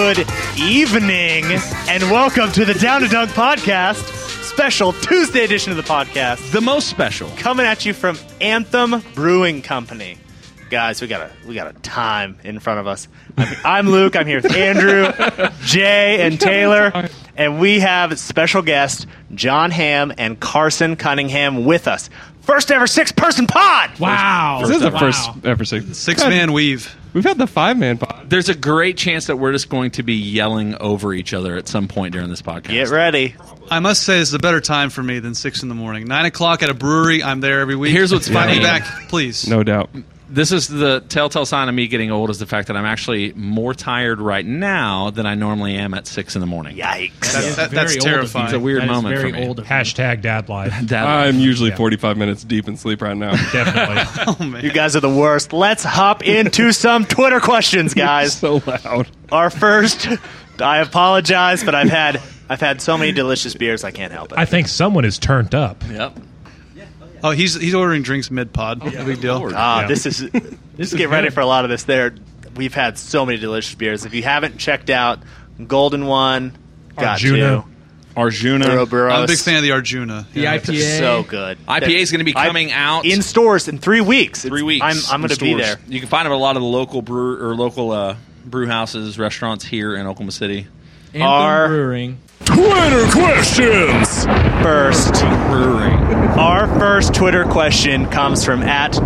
Good evening, and welcome to the Down to Dunk podcast, special Tuesday edition of the podcast. The most special. Coming at you from Anthem Brewing Company. Guys, we got a time in front of us. I'm Luke. I'm here with Andrew, Jay, and Taylor, and we have special guest John Hamm and Carson Cunningham with us. First ever 6-person pod. Wow. This is the first ever Six-man weave. We've had the 5-man pod. There's a great chance that we're just going to be yelling over each other at some point during this podcast. Get ready. I must say it's a better time for me than 6 in the morning. 9 o'clock at a brewery. I'm there every week. Here's what's funny. Find me back, please. No doubt. This is the telltale sign of me getting old, is the fact that I'm actually more tired right now than I normally am at 6 in the morning. Yikes. That's terrifying. It's a weird moment for me. Hashtag dad life. I'm usually 45 minutes deep in sleep right now. Definitely. Oh, man. You guys are the worst. Let's hop into some Twitter questions, guys. So loud. Our first, I apologize, but I've had so many delicious beers I can't help it. I think someone is turned up. Yep. Oh, he's ordering drinks mid-pod. No big deal. Yeah. This is get ready for a lot of this. We've had so many delicious beers. If you haven't checked out Golden One, got Arjuna. to. Arjuna. Ouroboros. I'm a big fan of the Arjuna. The IPA. So good. IPA is going to be coming out in stores in 3 weeks. 3 weeks. I'm going to be there. You can find them at a lot of the local brew houses, restaurants here in Oklahoma City. Anthem Brewing. Twitter questions. Our first Twitter question comes from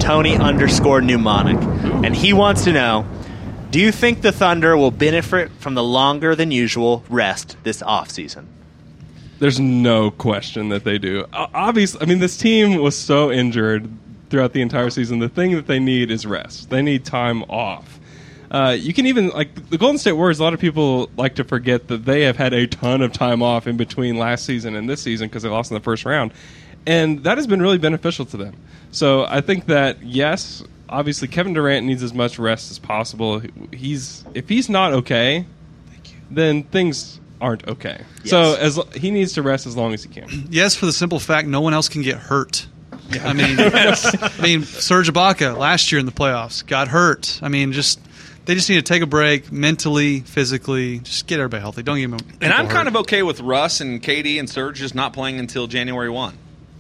@Tony_mnemonic, and he wants to know: do you think the Thunder will benefit from the longer than usual rest this offseason? There's no question that they do. Obviously, I mean, this team was so injured throughout the entire season. The thing that they need is rest. They need time off. You can even, like, the Golden State Warriors, a lot of people like to forget that they have had a ton of time off in between last season and this season because they lost in the first round. And that has been really beneficial to them. So I think that, yes, obviously Kevin Durant needs as much rest as possible. If he's not okay, then things aren't okay. Yes. So he needs to rest as long as he can. Yes, for the simple fact no one else can get hurt. I mean, Serge Ibaka last year in the playoffs got hurt. I mean, they just need to take a break mentally, physically, just get everybody healthy. Don't get them. And I'm kind of okay with Russ and KD and Serge just not playing until January 1.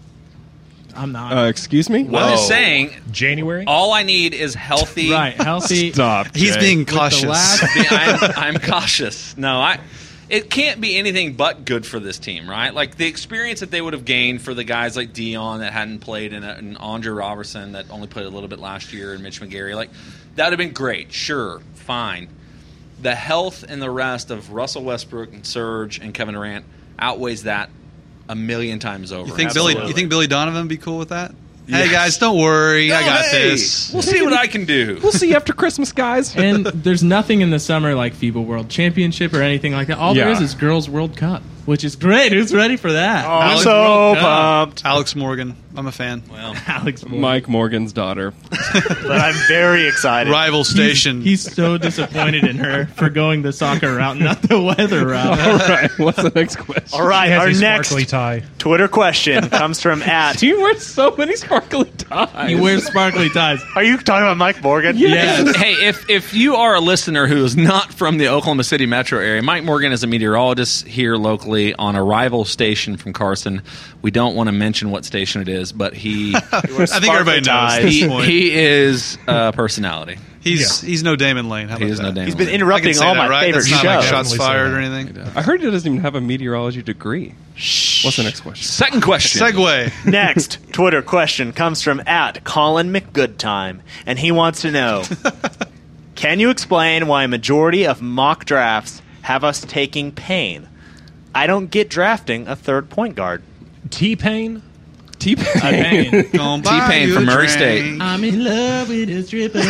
I'm not. Excuse me? I'm just saying, January? all I need is healthy. Right, healthy. Stop. He's Jay. being cautious. I'm cautious. No, it can't be anything but good for this team, right? Like the experience that they would have gained for the guys like Dion that hadn't played and Andre Robertson that only played a little bit last year and Mitch McGary, like that would have been great. Sure, fine. The health and the rest of Russell Westbrook and Serge and Kevin Durant outweighs that a million times over. You think Absolutely. Billy Donovan would be cool with that? Hey guys, don't worry, I got this. We'll see what I can do. We'll see you after Christmas, guys. And there's nothing in the summer like FIBA World Championship or anything like that. All there is Girls World Cup, which is great. Who's ready for that? Oh, I'm Alex so World Cup. pumped. Alex Morgan, I'm a fan. Well, Alex Morgan. Mike Morgan's daughter. But I'm very excited. Rival station. He's so disappointed in her for going the soccer route, not the weather route. All right, what's the next question? All right, He has our a next sparkly tie. Twitter question comes from Do you wear so many sparkly ties? He wears sparkly ties. Are you talking about Mike Morgan? Yes. hey, if you are a listener who is not from the Oklahoma City metro area, Mike Morgan is a meteorologist here locally on a rival station from Carson. We don't want to mention what station it is, but I think everybody knows at this point. he is a personality. He's no Damon Lane. How He about is that? no Damon He's been Lane. I can interrupting say all that, my right? favorite That's not like shows. shots Definitely say fired that. or anything. I heard he doesn't even have a meteorology degree. What's the next question? Second question. Segue. Next Twitter question comes from @Colin McGoodtime, and he wants to know: can you explain why a majority of mock drafts have us taking Payne? I don't get drafting a third point guard. T-Pain? T-Pain. T-Pain from Murray State. I'm in love with a stripper.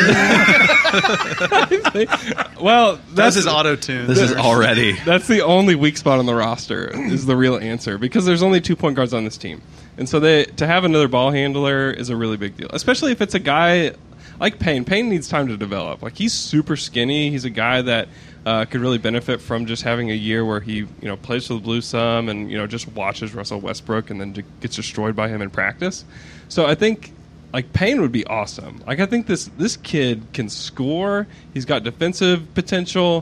Well, That's his auto tune. This is already. that's the only weak spot on the roster is the real answer because there's only 2 point guards on this team. And so to have another ball handler is a really big deal, especially if it's a guy like Payne. Payne needs time to develop. Like, he's super skinny. He's a guy that could really benefit from just having a year where he plays for the Blues some and just watches Russell Westbrook and then gets destroyed by him in practice. So I think like Payne would be awesome. Like, I think this kid can score. He's got defensive potential.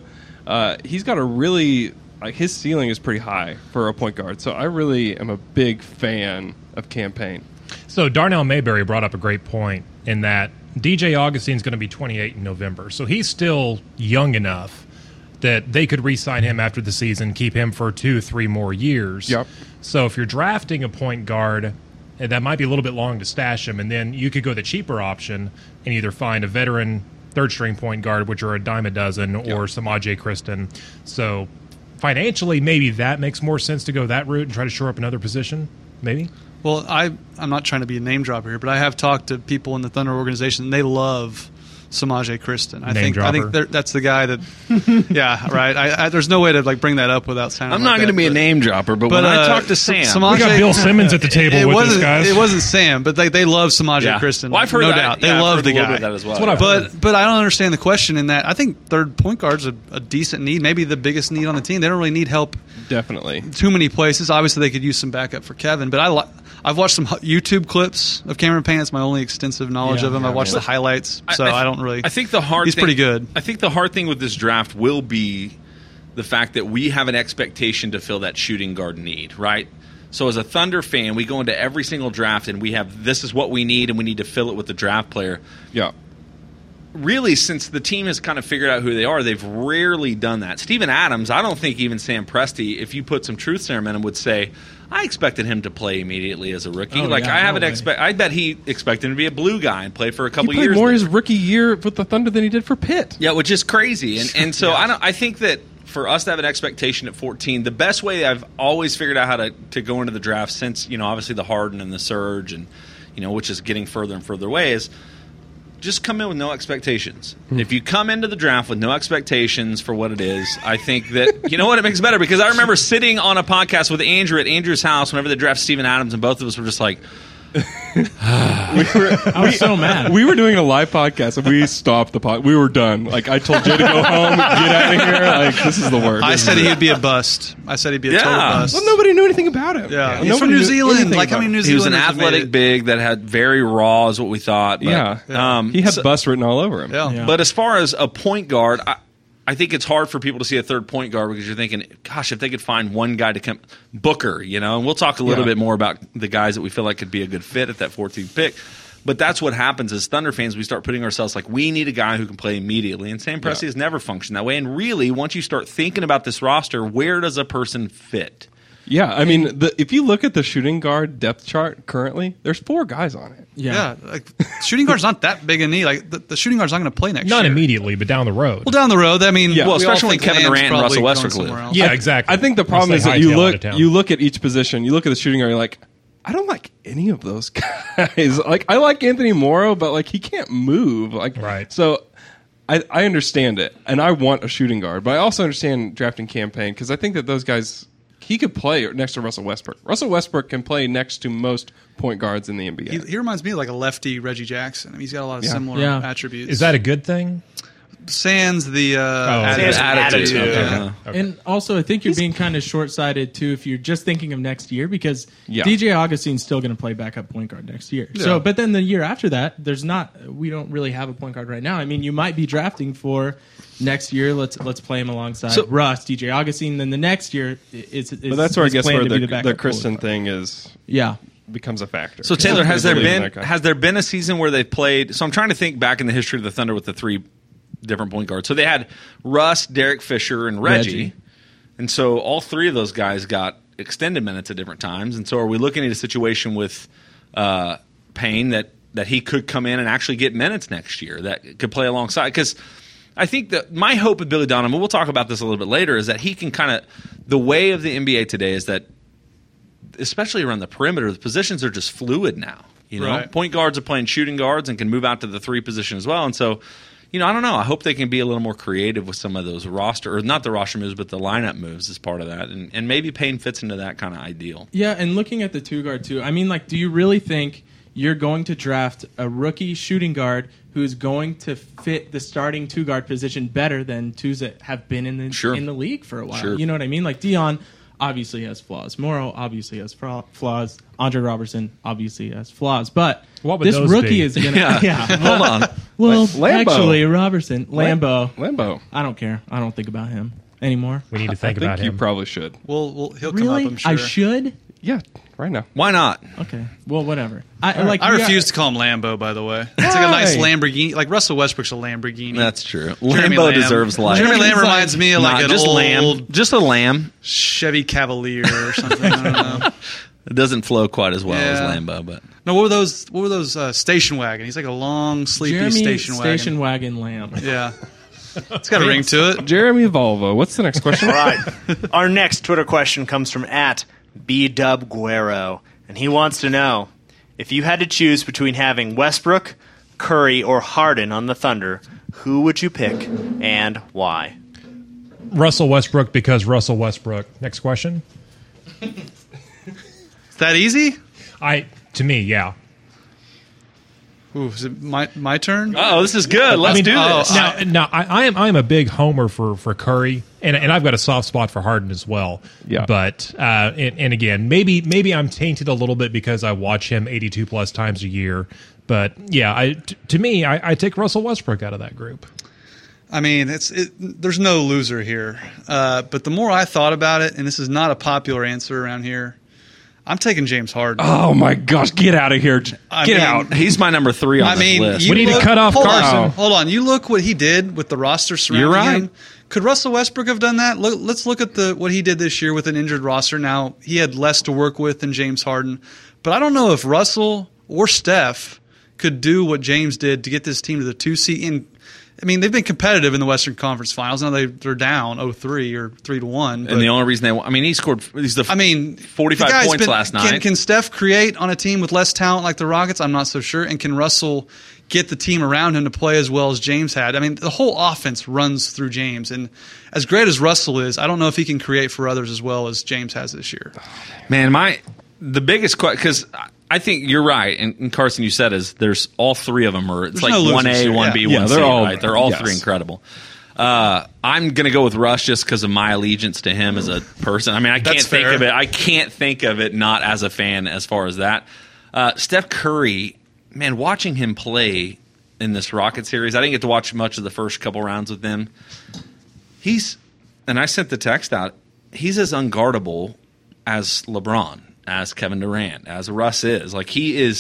He's got a really his ceiling is pretty high for a point guard. So I really am a big fan of Cam Payne. So Darnell Mayberry brought up a great point in that DJ Augustine's going to be 28 in November. So he's still young enough that they could re-sign him after the season, keep him for 2-3 more years. Yep. So if you're drafting a point guard, and that might be a little bit long to stash him, and then you could go the cheaper option and either find a veteran third-string point guard, which are a dime a dozen, or some Ajay Kristen. So financially, maybe that makes more sense to go that route and try to shore up another position, maybe? Well, I'm not trying to be a name dropper here, but I have talked to people in the Thunder organization, and they love Samaje Kristen. I think that's the guy that. Yeah, right. There's no way to bring that up without sounding. I'm not going to be a name dropper, but when I talk to Sam, Samaje, we got Bill Simmons at the table with us, guys. It wasn't Sam, but they love Samaje Kristen. Well, I've heard no that. doubt. Yeah, they love the a little guy. bit of that as well. That's what I've heard. But I don't understand the question in that. I think third point guard's a decent need, maybe the biggest need on the team. They don't really need help Definitely. too many places. Obviously, they could use some backup for Kevin, but I've watched some YouTube clips of Cameron Payne. That's my only extensive knowledge of him. I've watched the highlights, so I don't really. I think the hard. He's pretty good. I think the hard thing with this draft will be the fact that we have an expectation to fill that shooting guard need, right? So as a Thunder fan, we go into every single draft and we have this is what we need, and we need to fill it with the draft player. Yeah. Really, since the team has kind of figured out who they are, they've rarely done that. Steven Adams, I don't think even Sam Presti, if you put some truth serum in him, would say, I expected him to play immediately as a rookie. I bet he expected him to be a blue guy and play for a couple He played years. more his rookie year with the Thunder than he did for Pitt. Yeah, which is crazy. And so I think that for us to have an expectation at 14, the best way I've always figured out how to go into the draft since, obviously the Harden and the Surge and, which is getting further and further away is just come in with no expectations. If you come into the draft with no expectations for what it is, I think that, it makes it better. Because I remember sitting on a podcast with Andrew at Andrew's house whenever they drafted Steven Adams, and both of us were just like, I was so mad. We were doing a live podcast and we stopped the pod. We were done. I told Jay to go home, get out of here. This is the worst. I said he'd be a bust. I said he'd be a total bust. Well, nobody knew anything about him. Yeah, he's from New Zealand. How many New Zealanders? He was an athletic big that had very raw, is what we thought. But, he had bust written all over him. Yeah. But as far as a point guard, I think it's hard for people to see a third point guard because you're thinking, gosh, if they could find one guy to come, Booker, and we'll talk a little bit more about the guys that we feel like could be a good fit at that 14th pick. But that's what happens as Thunder fans. We start putting ourselves we need a guy who can play immediately. And Sam Presti has never functioned that way. And really, once you start thinking about this roster, where does a person fit? Yeah, I mean, if you look at the shooting guard depth chart currently, there's 4 guys on it. Yeah, shooting guard's not that big a need. The shooting guard's not going to play next year. Not immediately, but down the road. Well, down the road, especially when Kevin Durant and Russell Westbrook live. Yeah, exactly. I think the problem is that you look at each position, you look at the shooting guard, you're like, I don't like any of those guys. I like Anthony Morrow, but he can't move. Right. So I understand it, and I want a shooting guard, but I also understand drafting Cam Payne because I think that those guys. He could play next to Russell Westbrook. Russell Westbrook can play next to most point guards in the NBA. He reminds me of a lefty Reggie Jackson. I mean, he's got a lot of similar attributes. Is that a good thing? Sans the attitude. Okay. And also, I think you're being kind of short-sighted, too, if you're just thinking of next year, because DJ Augustine's still going to play backup point guard next year. Yeah. So, but then the year after that, we don't really have a point guard right now. I mean, you might be drafting for next year. Let's play him alongside Russ, DJ Augustine. Then the next year, but that's where I guess where the Kristen thing is. Yeah. Becomes a factor. So Taylor, has there been a season where they've played? So I'm trying to think back in the history of the Thunder with the 3 different point guards. So they had Russ, Derek Fisher, and Reggie. And so all 3 of those guys got extended minutes at different times. And so are we looking at a situation with Payne that he could come in and actually get minutes next year that could play alongside? Because I think that my hope with Billy Donovan, we'll talk about this a little bit later, is that he can the way of the NBA today is that, especially around the perimeter, the positions are just fluid now. Right. Point guards are playing shooting guards and can move out to the 3 position as well. And so, I don't know. I hope they can be a little more creative with some of those not the roster moves, but the lineup moves as part of that. And maybe Payne fits into that kind of ideal. Yeah, and looking at the 2 guard too, I mean, do you really think you're going to draft a rookie shooting guard who's going to fit the starting 2 guard position better than 2s that have been in the league for a while? Sure. You know what I mean? Dion obviously has flaws. Morrow obviously has flaws. Andre Robertson obviously has flaws. But this rookie is going to... Hold on. Well, Lambo. actually, Robertson. Lambo. Lambo. I don't care. I don't think about him. anymore. We need to think I about think you him. probably should. Well, he'll Really? come up, I'm sure. I should? Yeah, right now. Why not? Okay. Well, whatever. I refuse to call him Lambo, by the way. It's like a nice Lamborghini. Like Russell Westbrook's a Lamborghini. That's true. Jeremy Lambo Lamb. deserves life. Jeremy Lamb He's reminds me of like an just old lamb. Just a lamb. Chevy Cavalier or something. I don't know. It doesn't flow quite as well as Yeah. Lambo, but No, what were those station wagon? He's like a long, sleepy Jeremy station wagon. Lamb. Yeah. It's got a ring to it. Jeremy Volvo. What's the next question? All right. Our next Twitter question comes from @BDubGuero, and he wants to know, if you had to choose between having Westbrook, Curry, or Harden on the Thunder, who would you pick and why? Russell Westbrook, because Russell Westbrook. Next question. Is that easy? To me, yeah. Ooh, is it my turn? oh, this is good. Let's do this. Now, I am a big homer for Curry, and I've got a soft spot for Harden as well. Yeah. But and again, maybe I'm tainted a little bit because I watch him 82 plus times a year. But yeah, to me, I take Russell Westbrook out of that group. I mean, there's no loser here. But the more I thought about it, and this is not a popular answer around here, I'm taking James Harden. Oh my gosh, get out of here. Get out. He's my number 3 on this list. We need to cut off Carson. Hold on. You look what he did with the roster surrounding You're right. him. Could Russell Westbrook have done that? Let's look at what he did this year with an injured roster. Now, he had less to work with than James Harden. But I don't know if Russell or Steph could do what James did to get this team to the 2 seed. I mean, they've been competitive in the Western Conference Finals. Now they're down 0-3 or 3-1. And the only reason he's 45 points last night. Can Steph create on a team with less talent like the Rockets? I'm not so sure. And can Russell get the team around him to play as well as James had? I mean, the whole offense runs through James. And as great as Russell is, I don't know if he can create for others as well as James has this year. Man, the biggest question, because I think you're right, and Carson, you said is there's all 3 of them are. It's like no 1A, losers here. 1B, Yeah. 1C. They're all- right? They're all yes. 3 incredible. I'm gonna go with Russ just because of my allegiance to him as a person. I mean, I can't That's think fair. of it. I can't think of it not as a fan as far as that. Steph Curry, man, watching him play in this Rocket series, I didn't get to watch much of the first couple rounds with them. And I sent the text out. He's as unguardable as LeBron, as Kevin Durant, as Russ is. Like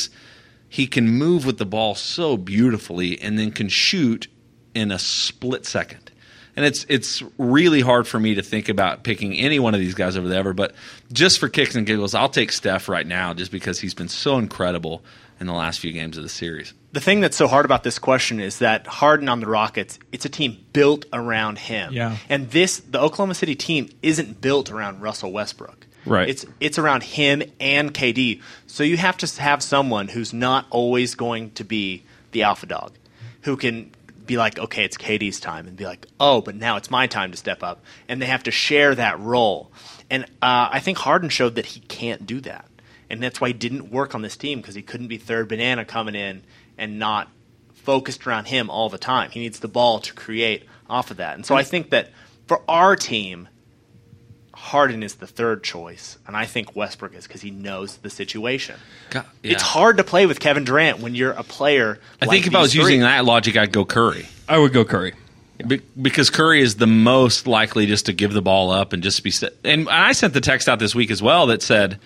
he can move with the ball so beautifully and then can shoot in a split second. And it's really hard for me to think about picking any one of these guys over there. But just for kicks and giggles, I'll take Steph right now just because he's been so incredible in the last few games of the series. The thing that's so hard about this question is that Harden on the Rockets, it's a team built around him. Yeah. And the Oklahoma City team isn't built around Russell Westbrook. Right. It's around him and KD. So you have to have someone who's not always going to be the alpha dog, who can be like, okay, it's KD's time, and be like, oh, but now it's my time to step up. And they have to share that role. And I think Harden showed that he can't do that. And that's why he didn't work on this team, because he couldn't be third banana coming in and not focused around him all the time. He needs the ball to create off of that. And so I think that for our team, Harden is the third choice, and I think Westbrook is because he knows the situation. God, yeah. It's hard to play with Kevin Durant when you're a player. I think if I was using that logic, I'd go Curry. I would go Curry. Because Curry is the most likely just to give the ball up and just be – and I sent the text out this week as well that said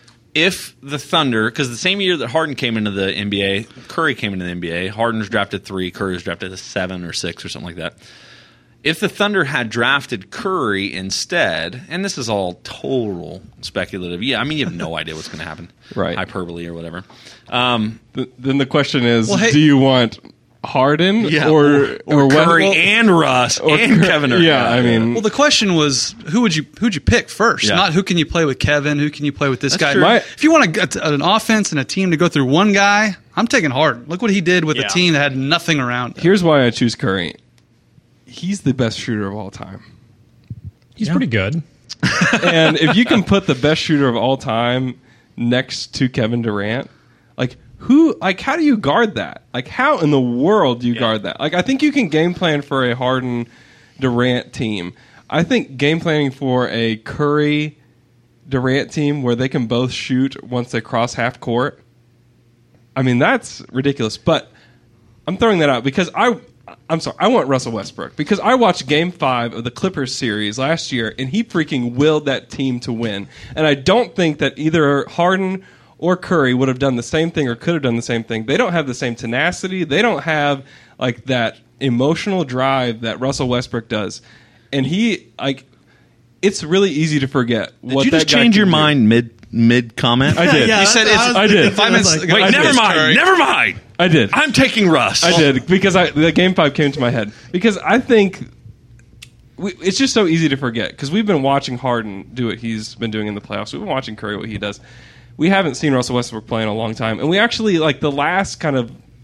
if the Thunder – because the same year that Harden came into the NBA, Curry came into the NBA. Harden was drafted 3, Curry was drafted 7 or 6 or something like that. If the Thunder had drafted Curry instead – and this is all total speculative. Yeah, I mean, you have no idea what's going to happen. Right. Hyperbole or whatever. Then the question is, Well, hey- do you want Harden or Curry West- and Russ and Kevin Durant? Yeah, I mean, Well, the question was who'd you pick first? Yeah. Not who can you play with Kevin, who can you play with this guy. true. If you want an offense and a team to go through one guy, I'm taking Harden. Look what he did with Yeah. a team that had nothing around him. here's why I choose Curry. He's the best shooter of all time. He's pretty good. And if you can put the best shooter of all time next to Kevin Durant, how do you guard that? Like, how in the world do you guard that? Like, I think you can game plan for a Harden Durant team. I think game planning for a Curry Durant team where they can both shoot once they cross half court, I mean, that's ridiculous. But I'm throwing that out because I'm sorry. I want Russell Westbrook because I watched Game 5 of the Clippers series last year, and he freaking willed that team to win. And I don't think that either Harden or Curry would have done the same thing or could have done the same thing. They don't have the same tenacity. They don't have like that emotional drive that Russell Westbrook does. And he it's really easy to forget. Did you just change your mind mid comment? I did. Yeah, you said I did. 5 minutes ago. Wait, never mind. I did. I'm taking Russ. I did because the Game 5 came to my head because I think it's just so easy to forget because we've been watching Harden do what he's been doing in the playoffs. We've been watching Curry what he does. We haven't seen Russell Westbrook play in a long time, and we actually the last part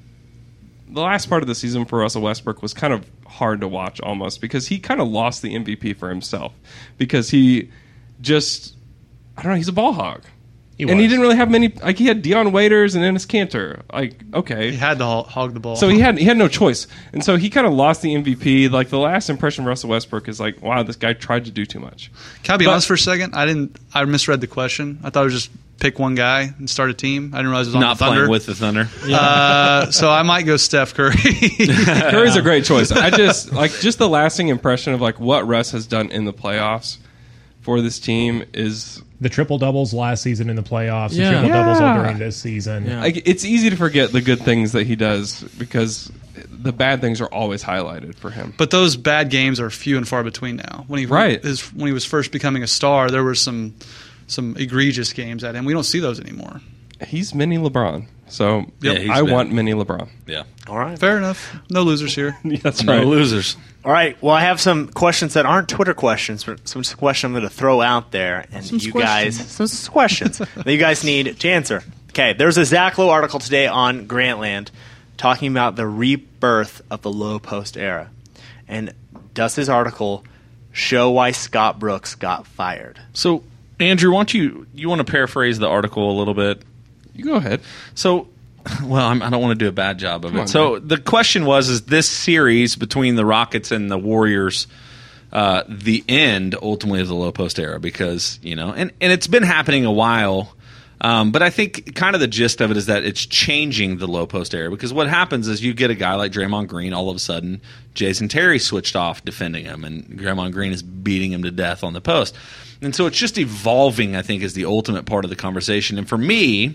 of the season for Russell Westbrook was kind of hard to watch almost because he kind of lost the MVP for himself because he just he's a ball hog. He didn't really have many. He had Deion Waiters and Enes Kanter. Okay, he had to hog the ball. So he had no choice, and so he kind of lost the MVP. The last impression of Russell Westbrook is wow, this guy tried to do too much. Can I be honest for a second? I misread the question. I thought it was just pick one guy and start a team. I didn't realize it was on not the Thunder. playing with the Thunder. So I might go Steph Curry. Curry's a great choice. I just just the lasting impression of what Russ has done in the playoffs for this team is. The triple-doubles last season in the playoffs, the triple-doubles all during this season. Yeah. It's easy to forget the good things that he does because the bad things are always highlighted for him. But those bad games are few and far between now. When he was first becoming a star, there were some egregious games at him. We don't see those anymore. He's mini LeBron. So I want mini LeBron. Yeah. All right. Fair enough. No losers here. That's right. No losers. All right. Well, I have some questions that aren't Twitter questions, but some questions I'm going to throw out there, and some questions that you guys need to answer. Okay. There's a Zach Lowe article today on Grantland talking about the rebirth of the low post era, and does his article show why Scott Brooks got fired? So, Andrew, why don't you want to paraphrase the article a little bit? You go ahead. So, I don't want to do a bad job of it. So the question was, is this series between the Rockets and the Warriors the end, ultimately, of the low post era? Because, and it's been happening a while, but I think kind of the gist of it is that it's changing the low post era. Because what happens is you get a guy like Draymond Green, all of a sudden, Jason Terry switched off defending him, and Draymond Green is beating him to death on the post. And so it's just evolving, I think, is the ultimate part of the conversation. And for me...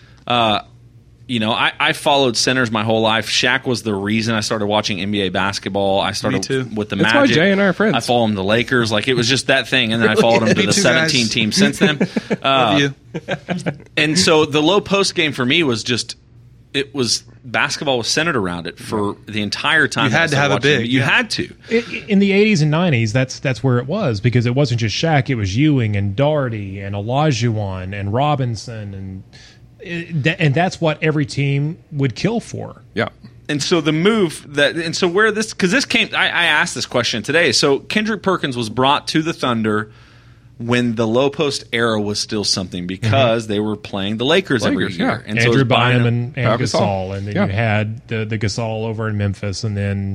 I followed centers my whole life. Shaq was the reason I started watching NBA basketball. I started with the Magic. That's why Jay and I are friends. I followed him to the Lakers. It was just that thing. And then I followed him to the 17 teams since then. Love you. And so the low post game for me was basketball was centered around it for the entire time. You had to have a big. You had to. In the 80s and 90s, that's where it was, because it wasn't just Shaq. It was Ewing and Daugherty and Olajuwon and Robinson and that's what every team would kill for. Yeah. And so the move because this came, I asked this question today. So Kendrick Perkins was brought to the Thunder when the low post era was still something because they were playing the Lakers every year. Yeah. And Andrew Bynum and Gasol. And then you had the Gasol over in Memphis, and then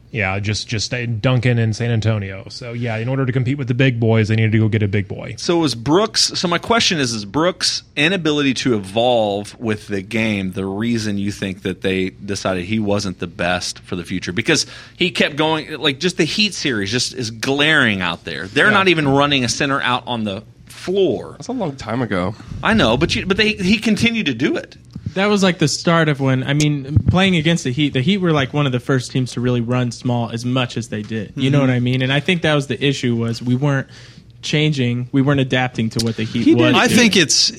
just Duncan in San Antonio. So, in order to compete with the big boys, they needed to go get a big boy. So my question is Brooks' inability to evolve with the game the reason you think that they decided he wasn't the best for the future? Because he kept going, just the Heat series just is glaring out there. They're not even running a center out on the floor. That's a long time ago. I know, but he continued to do it. That was the start of playing against the Heat were one of the first teams to really run small as much as they did. You know what I mean? And I think that was the issue, was we weren't changing, we weren't adapting to what the Heat was. I think it's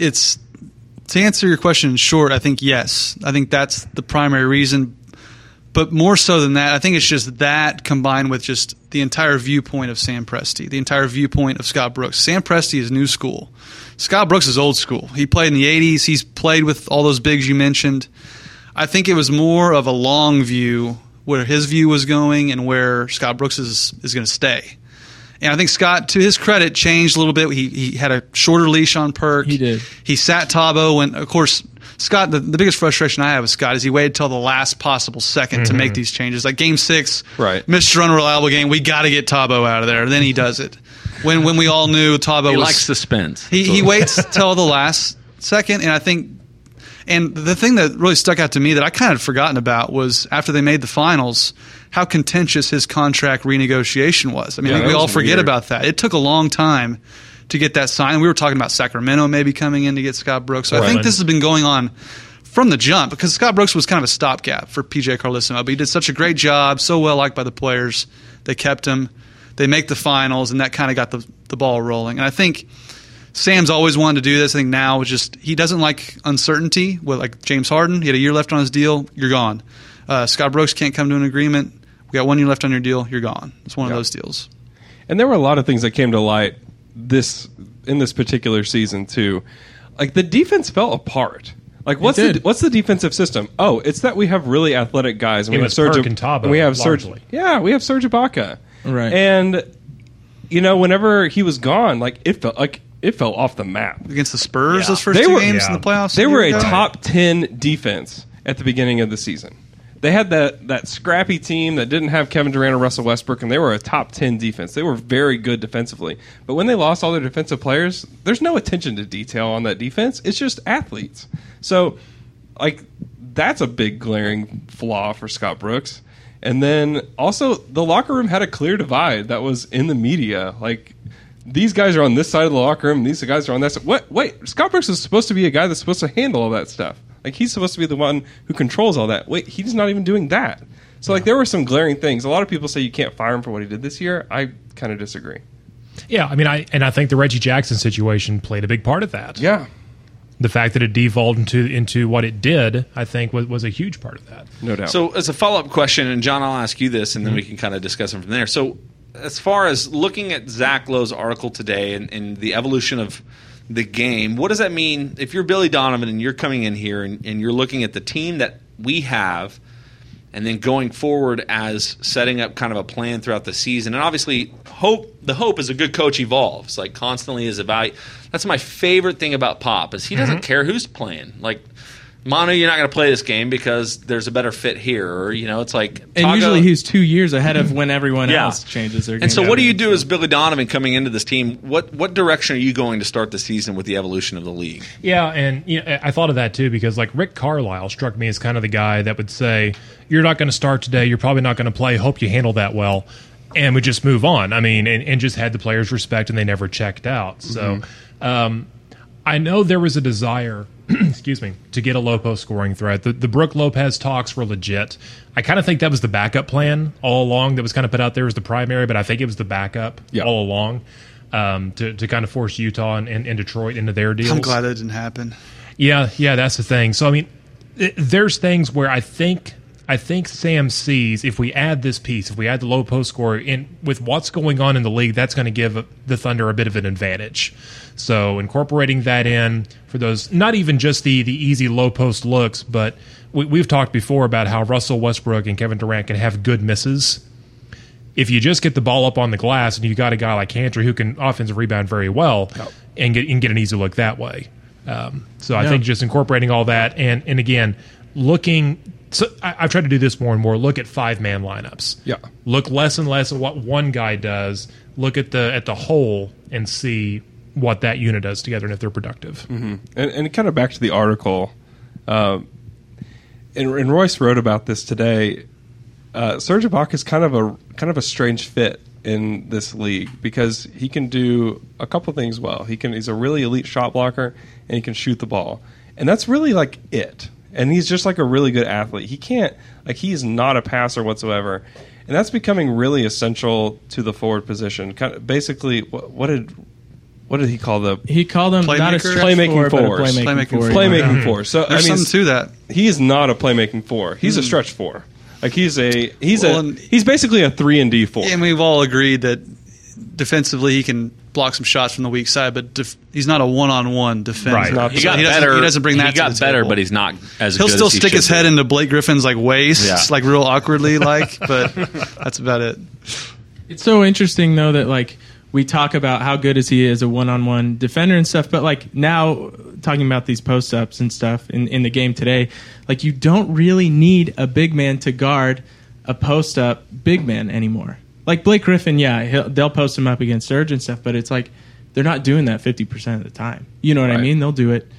to answer your question in short, I think yes. I think that's the primary reason. But more so than that, I think it's just that combined with just the entire viewpoint of Sam Presti, the entire viewpoint of Scott Brooks. Sam Presti is new school. Scott Brooks is old school. He played in the 80s. He's played with all those bigs you mentioned. I think it was more of a long view where his view was going and where Scott Brooks is going to stay. And I think Scott, to his credit, changed a little bit. He had a shorter leash on Perk. He did. He sat Thabo when, of course, Scott, the biggest frustration I have with Scott is he waited till the last possible second to make these changes. Like Game 6, right. Mr. Unreliable game, we got to get Thabo out of there. Then he does it. When we all knew Thabo likes suspense. He waits till the last second, and I think And the thing that really stuck out to me that I kind of had forgotten about was after they made the finals, how contentious his contract renegotiation was. I mean, I think we all forget about that. It took a long time to get that signed. We were talking about Sacramento maybe coming in to get Scott Brooks. So I think this has been going on from the jump because Scott Brooks was kind of a stopgap for PJ Carlesimo. But he did such a great job, so well liked by the players. They kept him. They make the finals, and that kind of got the ball rolling. And I think Sam's always wanted to do this. I think now it's just he doesn't like uncertainty. With like James Harden, he had a year left on his deal. You're gone. Scott Brooks can't come to an agreement. We got 1 year left on your deal. You're gone. It's one of those deals. And there were a lot of things that came to light in this particular season too. Like the defense fell apart. Like what's the defensive system? Oh, it's that we have really athletic guys and we have Serge Ibaka. We have Serge Ibaka. Right. And whenever he was gone, it fell off the map. Against the Spurs those first two games in the playoffs. They were a top 10 defense at the beginning of the season. They had that scrappy team that didn't have Kevin Durant or Russell Westbrook, and they were a top 10 defense. They were very good defensively. But when they lost all their defensive players, there's no attention to detail on that defense. It's just athletes. So, that's a big glaring flaw for Scott Brooks. And then also, the locker room had a clear divide that was in the media. Like, these guys are on this side of the locker room, these guys are on that side. Wait, Scott Brooks is supposed to be a guy that's supposed to handle all that stuff. Like, he's supposed to be the one who controls all that. Wait, he's not even doing that. So, there were some glaring things. A lot of people say you can't fire him for what he did this year. I kind of disagree. Yeah, I mean, I think the Reggie Jackson situation played a big part of that. Yeah. The fact that it devolved into what it did, I think, was a huge part of that. No doubt. So, as a follow-up question, and John, I'll ask you this, and then we can kind of discuss them from there. So, as far as looking at Zach Lowe's article today and the evolution of the game, what does that mean if you're Billy Donovan and you're coming in here and you're looking at the team that we have and then going forward as setting up kind of a plan throughout the season? And obviously, the hope is a good coach evolves, constantly is about. That's my favorite thing about Pop is he doesn't care who's playing. Manu, you're not going to play this game because there's a better fit here, or it's like. And usually he's 2 years ahead of when everyone else changes their game. And so, what do you do as Billy Donovan coming into this team? What direction are you going to start the season with the evolution of the league? Yeah, and I thought of that too because Rick Carlisle struck me as kind of the guy that would say, "You're not going to start today. You're probably not going to play. Hope you handle that well." And would just move on. I mean, and just had the players' respect, and they never checked out. So, I know there was a desire, excuse me, to get a low post scoring threat. The Brook Lopez talks were legit. I kind of think that was the backup plan all along. That was kind of put out there as the primary, but I think it was the backup all along to kind of force Utah and Detroit into their deals. I'm glad that didn't happen. Yeah, that's the thing. So I mean, there's things where I think Sam sees if we add this piece, if we add the low post scorer in with what's going on in the league, that's going to give the Thunder a bit of an advantage. So incorporating that in for those, not even just the easy low post looks, but we've talked before about how Russell Westbrook and Kevin Durant can have good misses. If you just get the ball up on the glass and you got a guy like Cantor who can offensive rebound very well and get an easy look that way. So I think just incorporating all that and again, looking. So I've tried to do this more and more. Look at 5-man lineups. Yeah. Look less and less at what one guy does. Look at the whole and see what that unit does together and if they're productive. Mm-hmm. And kind of back to the article, and Royce wrote about this today. Serge Ibaka is kind of a strange fit in this league because he can do a couple things well. He's a really elite shot blocker and he can shoot the ball, and that's really it. And he's just a really good athlete. He can't, he's not a passer whatsoever. And that's becoming really essential to the forward position. Basically, what did he call the... He called him not a playmaking force. Playmaking force. So there's something to that. He is not a playmaking four. He's a stretch four. He's basically a 3-and-D four. And we've all agreed that defensively he can block some shots from the weak side, but he's not a one-on-one defender. Right. He got better. He doesn't bring that. He got better, but he's not as. He'll good still as he stick his head into Blake Griffin's waist, real awkwardly, but that's about it. It's so interesting though that we talk about how good is he as a one-on-one defender and stuff, but now talking about these post-ups and stuff in the game today, you don't really need a big man to guard a post-up big man anymore. Blake Griffin, they'll post him up against Serge and stuff, but it's they're not doing that 50% of the time. You know what I mean? They'll do it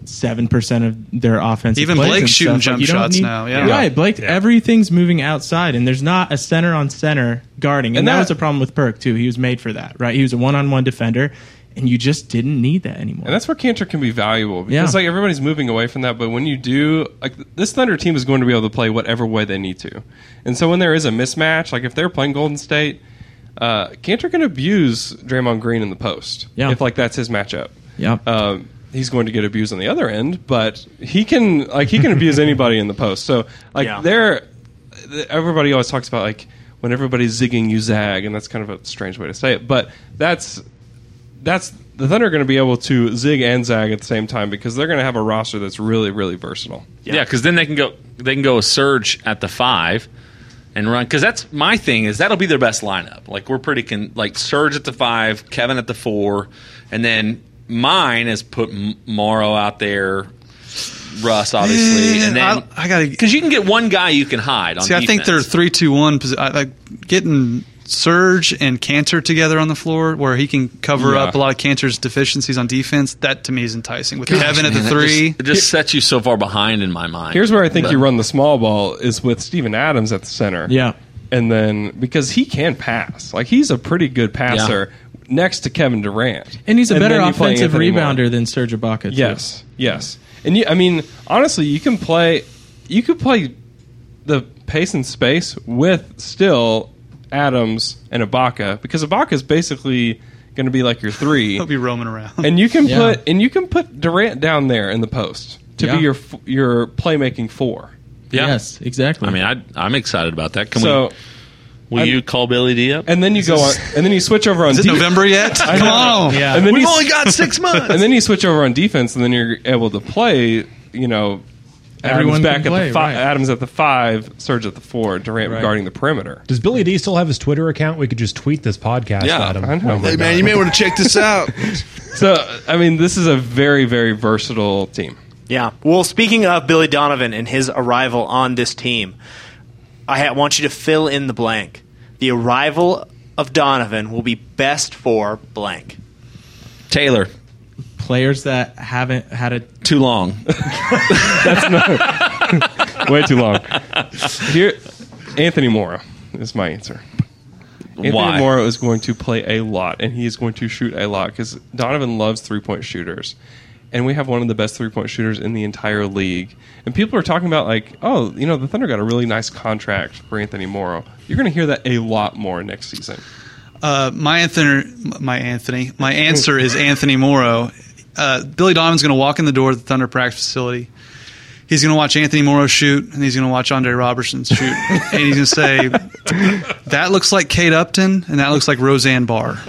7% of their offensive Even plays Blake's and shooting stuff. jump You don't shots need- now, yeah. Right, Blake. Everything's moving outside, and there's not a center on center guarding, and that was the problem with Perk too. He was made for that, right? He was a one-on-one defender, and you just didn't need that anymore. And that's where Cantor can be valuable because like everybody's moving away from that. But when you do, like this Thunder team is going to be able to play whatever way they need to. And so when there is a mismatch, like if they're playing Golden State, Cantor can abuse Draymond Green in the post. Yeah. If like that's his matchup. Yeah. He's going to get abused on the other end, but he can abuse anybody in the post. So like everybody always talks about like when everybody's zigging, you zag, and that's kind of a strange way to say it. But that's the Thunder are going to be able to zig and zag at the same time because they're going to have a roster that's really, really versatile. Yeah, because then they can go a Surge at the 5 and run. Because that's my thing is that'll be their best lineup. Like we're pretty like Surge at the 5, Kevin at the 4, and then mine is put Morrow out there, Russ obviously, and then I got to because you can get one guy you can hide on. See, I think they're 3-2-1. Like getting Surge and Cantor together on the floor where he can cover up a lot of Cantor's deficiencies on defense. That to me is enticing. With Kevin at the 3, it just sets you so far behind in my mind. Here's where I think you run the small ball is with Steven Adams at the center. Yeah. And then because he can pass, like he's a pretty good passer next to Kevin Durant, and he's a better then you play offensive Anthony rebounder Moore. than Serge Ibaka. Yes, yes. And I mean, honestly, you could play the pace and space with still Adams and Ibaka because Ibaka is basically going to be like your 3. he'll be roaming around. And you can put Durant down there in the post to be your playmaking 4. Yeah. Yes, exactly. I mean, I'm excited about that. Will you call Billy D up? And then you go on, and then you switch over on. Is it November yet? Come on. Yeah. And then We've only got 6 months. And then you switch over on defense, and then you're able to play. Everyone Adams back can play, at the 5, right. Adams at the 5, Surge at the 4, Durant guarding the perimeter. Does Billy D still have his Twitter account? We could just tweet this podcast at him. I know. Hey, man, you may want to check this out. So, I mean, this is a very, very versatile team. Yeah. Well, speaking of Billy Donovan and his arrival on this team, I want you to fill in the blank. The arrival of Donovan will be best for blank. Taylor. Players that haven't had a Too long. Way too long. Here, Anthony Morrow is my answer. Anthony Why? Morrow is going to play a lot, and he is going to shoot a lot because Donovan loves three-point shooters. And we have one of the best three-point shooters in the entire league. And people are talking about, like, oh, the Thunder got a really nice contract for Anthony Morrow. You're going to hear that a lot more next season. My answer is Anthony Morrow. Billy Donovan's going to walk in the door at the Thunder practice facility. He's going to watch Anthony Morrow shoot, and he's going to watch Andre Robertson shoot. And he's going to say, that looks like Kate Upton, and that looks like Roseanne Barr.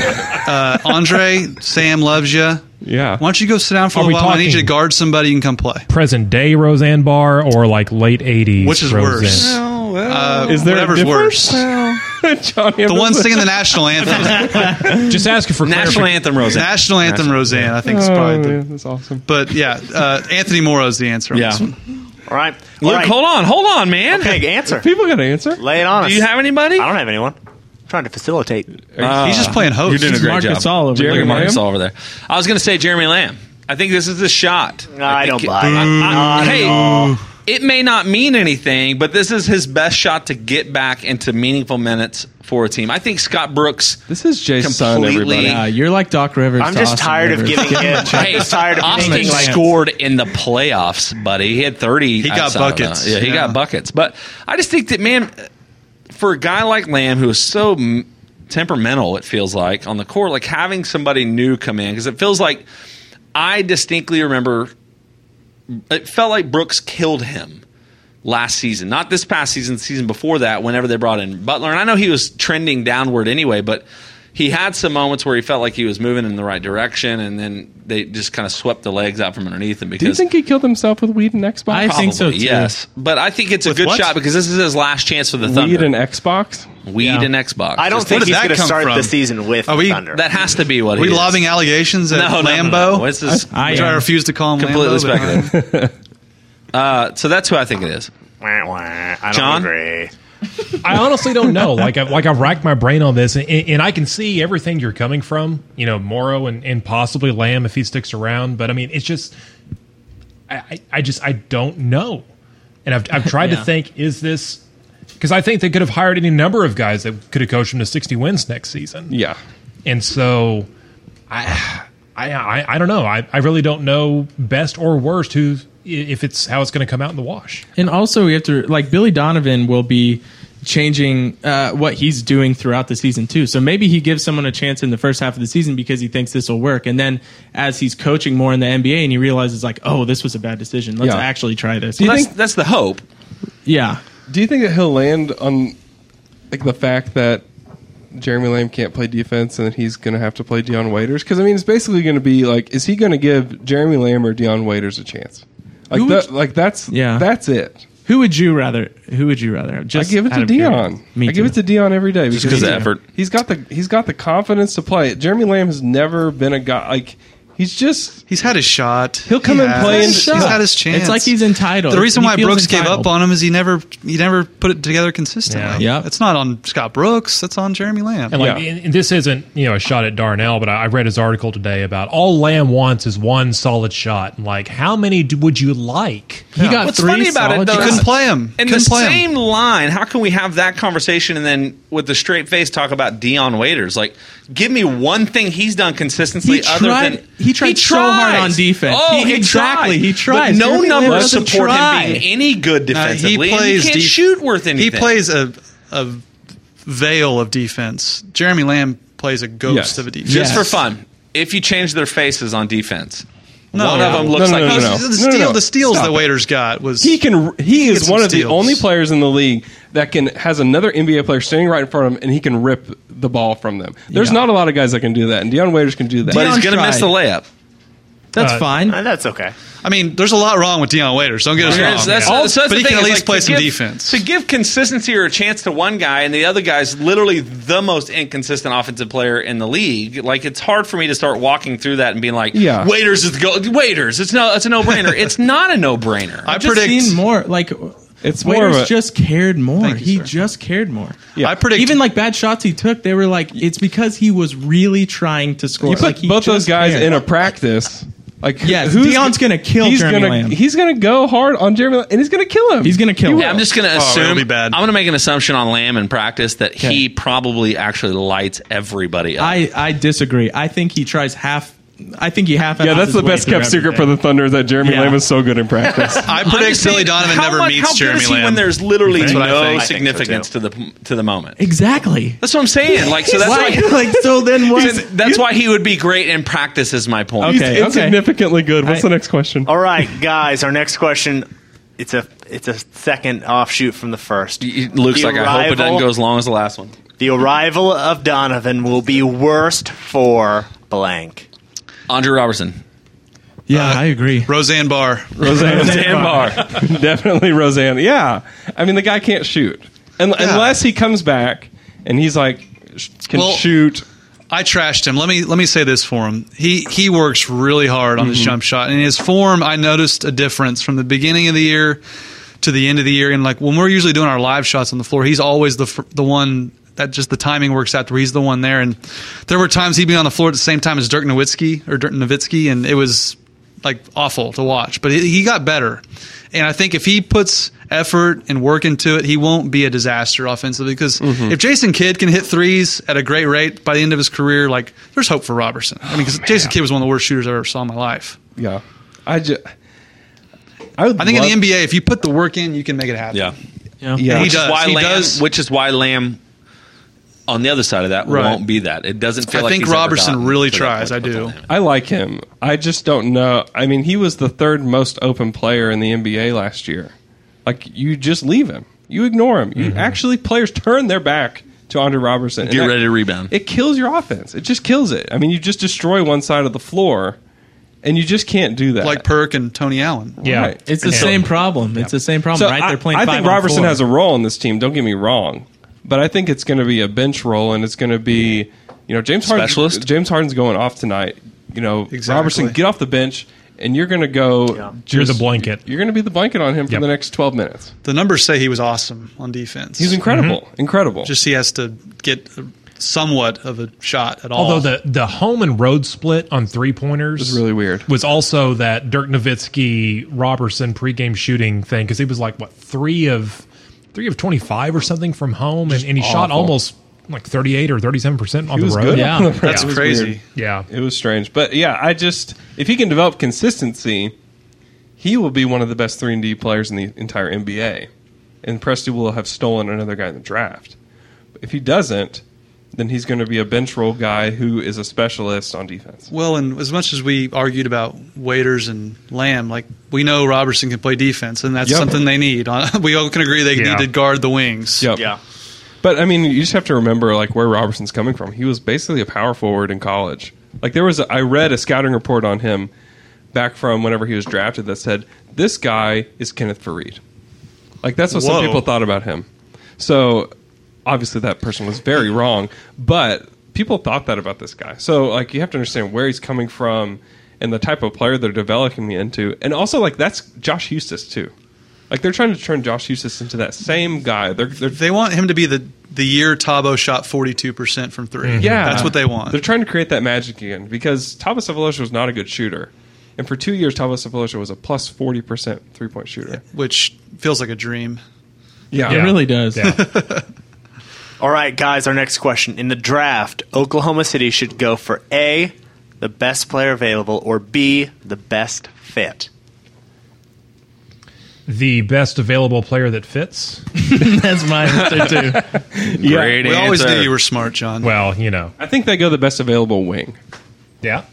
Andre, Sam loves you. Yeah. Why don't you go sit down for a Are we while? I need you to talking- guard somebody and come play. Present day Roseanne Barr or like late 80s? Which is Roseanne? worse? Is there whatever's a difference? worse. Johnny, The one singing the national anthem. Just asking for National anthem, Roseanne. National anthem, Roseanne, I think is probably the. that's awesome. But yeah, Anthony Morrow is the answer on Yeah. this one. All right. Look, All right. hold on, man. Okay, answer. People got to answer. Lay it on us. Do you have anybody? I don't have anyone. I'm trying to facilitate. He's just playing host. You're doing a great Marcus job. All over Look there. at Marcus Lamb? all over there. I was going to say Jeremy Lamb. I think this is the shot. I don't think buy it. Hey, it may not mean anything, but this is his best shot to get back into meaningful minutes for a team. I think Scott Brooks. This is Jay's son, Completely- everybody. Yeah, you're like Doc Rivers. I'm to just Austin tired of Rivers. giving it. I'm Hey, just tired of Austin thinking like scored in the playoffs, buddy. He had 30. He got outside of buckets. that. Yeah, he Yeah. got buckets. But I just think that, man, for a guy like Lamb who is so temperamental, it feels like, on the court, like having somebody new come in, because it feels like I distinctly remember it felt like Brooks killed him last season. Not this past season, the season before that, whenever they brought in Butler. And I know he was trending downward anyway, but he had some moments where he felt like he was moving in the right direction, and then they just kind of swept the legs out from underneath him. Because Do you think he killed himself with weed and Xbox? I think so, probably, too. yes. But I think it's a good what? shot because this is his last chance for the Thunder. Weed and Xbox? Weed Yeah. and Xbox. I don't Just think did he's that going to come start from? the season with Are we- the Thunder. that has to be what Are we he is. lobbing allegations at No, Lambeau? no. This is Which I refuse to call him completely Lambeau. but- speculative. So that's who I think it is. Wah, wah. I don't John? agree. I honestly don't know. I've racked my brain on this, and I can see everything you're coming from. Morrow and possibly Lamb if he sticks around. But I mean, it's just I don't know. And I've tried to think, is this because I think they could have hired any number of guys that could have coached them to 60 wins next season. Yeah. And so I don't know. I really don't know best or worst if it's how it's going to come out in the wash. And also we have to Billy Donovan will be changing what he's doing throughout the season too. So maybe he gives someone a chance in the first half of the season because he thinks this will work. And then as he's coaching more in the NBA and he realizes oh, this was a bad decision. Let's actually try this. Well, that's the hope. Yeah. Do you think that he'll land on the fact that Jeremy Lamb can't play defense and that he's going to have to play Dion Waiters? Because it's basically going to be is he going to give Jeremy Lamb or Dion Waiters a chance? That's it. Who would you rather? Just I give it to Dion. I give it to Dion every day because of effort. He's got the confidence to play. Jeremy Lamb has never been a guy he's had his shot. He'll come and play. He's had his chance. It's like he's entitled. The reason why Brooks gave up on him is he never put it together consistently. Yeah. It's not on Scott Brooks. It's on Jeremy Lamb. And and this isn't a shot at Darnell, but I read his article today about all Lamb wants is one solid shot. And how many would you like? He got What's 3 funny about it, though, You couldn't play him. In the same line, how can we have that conversation and then with the straight face talk about Dion Waiters? Give me one thing he's done consistently he tried so hard on defense. Oh, he tries. But no numbers support him being any good defensively. He can't shoot worth anything. He plays a veil of defense. Jeremy Lamb plays a ghost of a defense. Just for fun. If you change their faces on defense, one of them No. looks like the steals that Waiters got was he is one of the steals. only players in the league that has another NBA player standing right in front of him and he can rip the ball from them. There's not a lot of guys that can do that, and Dion Waiters can do that. But he's going to miss the layup. That's fine. That's okay. There's a lot wrong with Dion Waiters. Don't get us wrong. But he can at least play some defense. To give consistency or a chance to one guy and the other guy's literally the most inconsistent offensive player in the league, it's hard for me to start walking through that and being like, Waiters is the goal. Waiters, it's a no-brainer. It's not a no-brainer. I've just seen more, it's Waiters just cared more. He just cared more. Yeah. I predict even bad shots he took, they were it's because he was really trying to score. You put both those guys in a practice. Dion's going to kill Jeremy Lamb. He's going to go hard on Jeremy Lamb, and he's going to kill him. He's going to kill him. Yeah, I'm just going to assume. It'll be bad. I'm going to make an assumption on Lamb in practice that he probably actually lights everybody up. I disagree. I think he tries half. I think he half. Yeah, that's the best kept secret for the Thunder is that Jeremy Lamb is so good in practice. I predict Billy Donovan never meets Jeremy Lamb. When there's literally no significance to the moment. Exactly. That's what I'm saying. So that's why. So then what? That's why he would be great in practice. Is my point. Okay, he's insignificantly good. What's the next question? All right, guys. Our next question. It's a second offshoot from the first. Luke's I hope it doesn't go as long as the last one. The arrival of Donovan will be worst for blank. Andre Robertson. Yeah, I agree. Roseanne Barr. Roseanne Barr. Definitely Roseanne. Yeah. The guy can't shoot. Unless he comes back and he's can shoot. I trashed him. Let me say this for him. He works really hard on his jump shot. And his form, I noticed a difference from the beginning of the year to the end of the year. And when we're usually doing our live shots on the floor, he's always the one that just the timing works out where he's the one there. And there were times he'd be on the floor at the same time as Dirk Nowitzki, and it was awful to watch. But he got better. And I think if he puts effort and work into it, he won't be a disaster offensively. Because if Jason Kidd can hit threes at a great rate by the end of his career, there's hope for Robertson. Because Jason Kidd was one of the worst shooters I ever saw in my life. Yeah. I think in the NBA, if you put the work in, you can make it happen. Yeah. Which is why Lamb on the other side of that won't be that. It doesn't feel like I think Robertson really tries. I do. I like him. I just don't know. He was the third most open player in the NBA last year. You just leave him. You ignore him. You actually, players turn their back to Andre Robertson. Get ready to rebound. It kills your offense. It just kills it. You just destroy one side of the floor, and you just can't do that. Like Perk and Tony Allen. Yeah. Right. It's the same problem. It's the same problem, right? They're playing 5 on 4. I think Robertson has a role in this team. Don't get me wrong. But I think it's going to be a bench role, and it's going to be, James Harden's going off tonight. Robertson, get off the bench, and you're going to go. You're the blanket. You're going to be the blanket on him for the next 12 minutes. The numbers say he was awesome on defense. He's incredible. Incredible. Just he has to get somewhat of a shot at all. Although the home and road split on 3-pointers was really weird. Was also that Dirk Nowitzki Robertson pregame shooting thing, because he was like 3 of 25 or something from home, and he shot almost like 38 or 37% on the road. Good. Yeah, that's crazy. Weird. Yeah, it was strange, but yeah, if he can develop consistency, he will be one of the best 3-and-D players in the entire NBA, and Presti will have stolen another guy in the draft. But if he doesn't, then he's going to be a bench role guy who is a specialist on defense. Well, and as much as we argued about Waiters and Lamb, like we know Robertson can play defense, and that's something they need. We all can agree they need to guard the wings. Yep. Yeah. But I mean, you just have to remember like where Robertson's coming from. He was basically a power forward in college. Like I read a scouting report on him back from whenever he was drafted that said this guy is Kenneth Faried. Like that's what some people thought about him. So obviously that person was very wrong, but people thought that about this guy. So like you have to understand where he's coming from and the type of player they're developing me into. And also like that's Josh Huestis too. Like they're trying to turn Josh Huestis into that same guy. They want him to be the year Thabo shot 42% from 3. Yeah. That's what they want. They're trying to create that magic again because Thabo Sefolosha was not a good shooter. And for 2 years, Thabo Sefolosha was a plus 40% three-point shooter. Which feels like a dream. Yeah. It really does. Yeah. All right, guys, our next question. In the draft, Oklahoma City should go for A, the best player available, or B, the best fit. The best available player that fits. That's my answer, too. Great We answer. always knew you were smart, John. Well, you know. I think they go the best available wing. Yeah.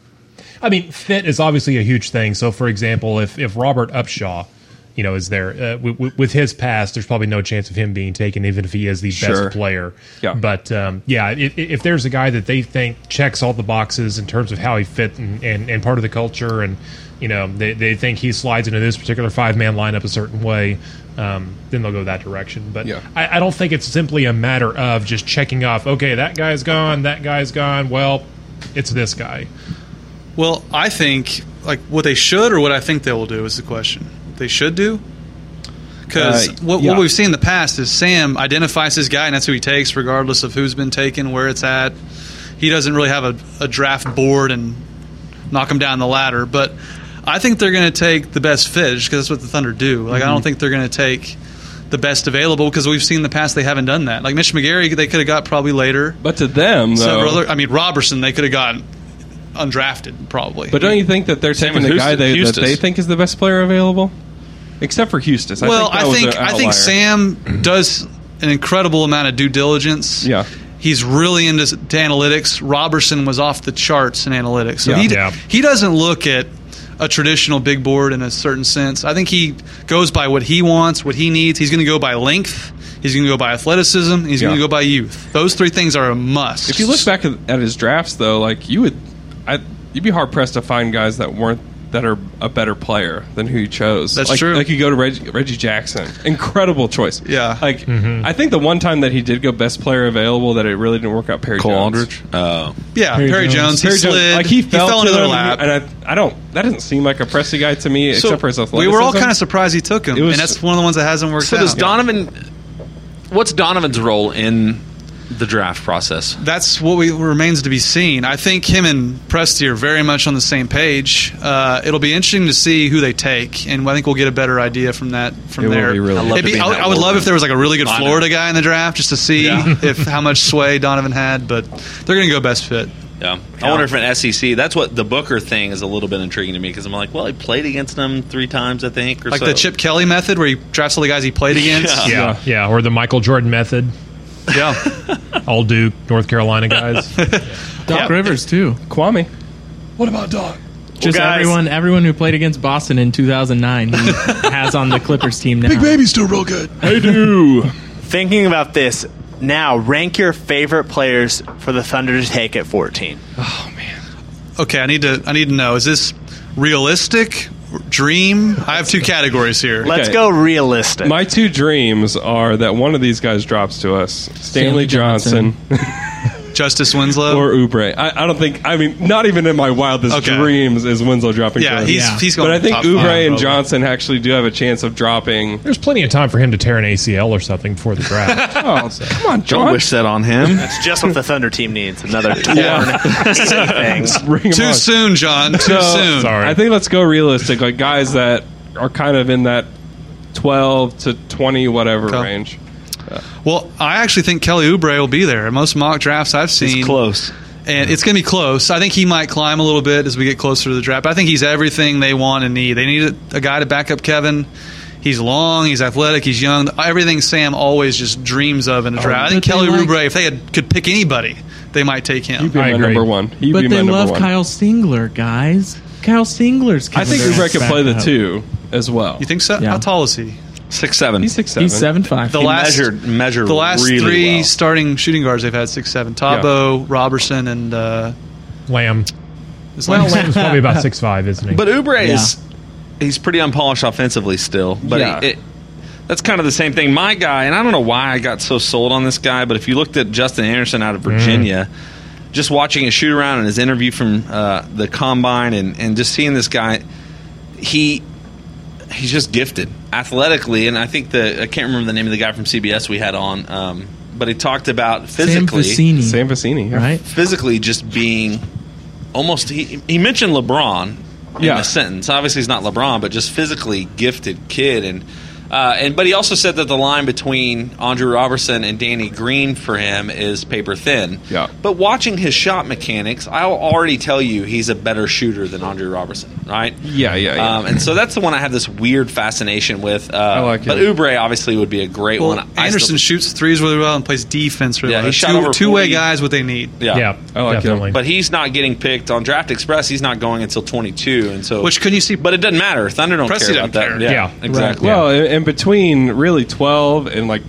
I mean, fit is obviously a huge thing. So, for example, if Robert Upshaw, is there with his past, there's probably no chance of him being taken, even if he is the best player. Yeah. But if there's a guy that they think checks all the boxes in terms of how he fit and part of the culture, and they think he slides into this particular 5-man lineup a certain way, then they'll go that direction. But I don't think it's simply a matter of just checking off. Okay, that guy's gone. That guy's gone. Well, it's this guy. Well, I think like what they should or what I think they will do is the question. They should do? Because what we've seen in the past is Sam identifies his guy, and that's who he takes regardless of who's been taken, where it's at. He doesn't really have a draft board and knock him down the ladder. But I think they're going to take the best fit because that's what the Thunder do. Like I don't think they're going to take the best available because we've seen in the past they haven't done that. Like Mitch McGary, they could have got probably later. But to them, though... Robertson, they could have gotten undrafted probably. But don't you think that they're taking the guy that they think is the best player available? Except for Huestis. I think Sam does an incredible amount of due diligence. Yeah. He's really into analytics. Robertson was off the charts in analytics. So he doesn't look at a traditional big board in a certain sense. I think he goes by what he wants, what he needs. He's going to go by length. He's going to go by athleticism. He's going to go by youth. Those 3 things are a must. If you look back at his drafts, though, like you'd be hard pressed to find guys that are a better player than who he chose. That's true. Like you go to Reggie Jackson, incredible choice. Yeah. Like I think the one time that he did go best player available that it really didn't work out. Perry Cole Jones. Aldridge. Perry Jones. He slid. Like he fell into to their him, lap. and that doesn't seem like a Presti guy to me, except for his athleticism. We were all kind of surprised he took him, and that's one of the ones that hasn't worked out. So does Donovan? What's Donovan's role in the draft process? That's what remains to be seen. I think him and Presti are very much on the same page. It'll be interesting to see who they take, and I think we'll get a better idea from there. I would love if there was like a really good Florida guy in the draft just to see how much sway Donovan had, but they're going to go best fit. Yeah. I wonder if an SEC, that's what the Booker thing is a little bit intriguing to me because I'm like, well, he played against them 3 times, I think, or like so. the Chip Kelly method where he drafts all the guys he played against. Yeah. Or the Michael Jordan method. Yeah. All Duke, North Carolina guys. Doc Rivers, too. Kwame. What about Doc? Just everyone who played against Boston in 2009 he has on the Clippers team now. Big Baby's still real good. I do. Thinking about this, now rank your favorite players for the Thunder to take at 14. Oh, man. Okay, I need to know, is this realistic? Dream? I have 2 categories here. Let's go realistic. My 2 dreams are that one of these guys drops to us. Stanley Johnson. Justice Winslow or Oubre. I don't think. I mean, not even in my wildest dreams is Winslow dropping. Yeah, first. he's going. But I think top Oubre five, and Johnson actually do have a chance of dropping. There's plenty of time for him to tear an ACL or something before the draft. Come on, John. Don't wish that on him. That's just what the Thunder team needs. Another torn thing. Bring him Too on. soon, John. Too soon. Sorry. I think let's go realistic. Like guys that are kind of in that 12 to 20 whatever Okay. range. Well, I actually think Kelly Oubre will be there. In most mock drafts I've seen, It's close. and it's going to be close. I think he might climb a little bit as we get closer to the draft. But I think he's everything they want and need. They need a guy to back up Kevin. He's long, he's athletic, he's young. Everything Sam always just dreams of in a draft. I think but Kelly they Oubre, if they could pick anybody, they might take him. He'd be I my agree. number one. He'd But be they my number love one. Kyle Singler, guys. Kyle Singler's. I think Oubre could play the 2 as well. You think so? Yeah. How tall is he? 6'7". He's 6'7". He's 7'5". The He last measured the last really three well. starting shooting guards they've had 6'7". Tabo, Robertson, and Lamb. is Well, Lamb- Lamb's probably about 6'5", isn't he? But Oubre is he's pretty unpolished offensively still. But Yeah. that's kind of the same thing. My guy, and I don't know why I got so sold on this guy, but if you looked at Justin Anderson out of Virginia, just watching his shoot around and his interview from the combine and just seeing this guy, he's just gifted athletically. And I think I can't remember the name of the guy from CBS we had on, but he talked about physically. Sam Vecini. Yeah. right? Physically just being almost he mentioned LeBron in Yeah. the sentence. Obviously he's not LeBron, but just physically gifted kid and but he also said that the line between Andrew Robertson and Danny Green for him is paper thin. Yeah. But watching his shot mechanics, I'll already tell you he's a better shooter than Andrew Robertson, right? Yeah. And so that's the one I have this weird fascination with. like but it. Oubre obviously would be a great Well, one. I Anderson still- shoots threes really well and plays defense really Yeah, well. he shot over Two-way 40. guys, what they need. yeah, I like him. definitely. But he's not getting picked on Draft Express. He's not going until 22, and so Which, couldn't you see- But it doesn't matter. Thunder don't Presti care about doesn't that. care. Yeah, Yeah. exactly. Well, in between really 12 and like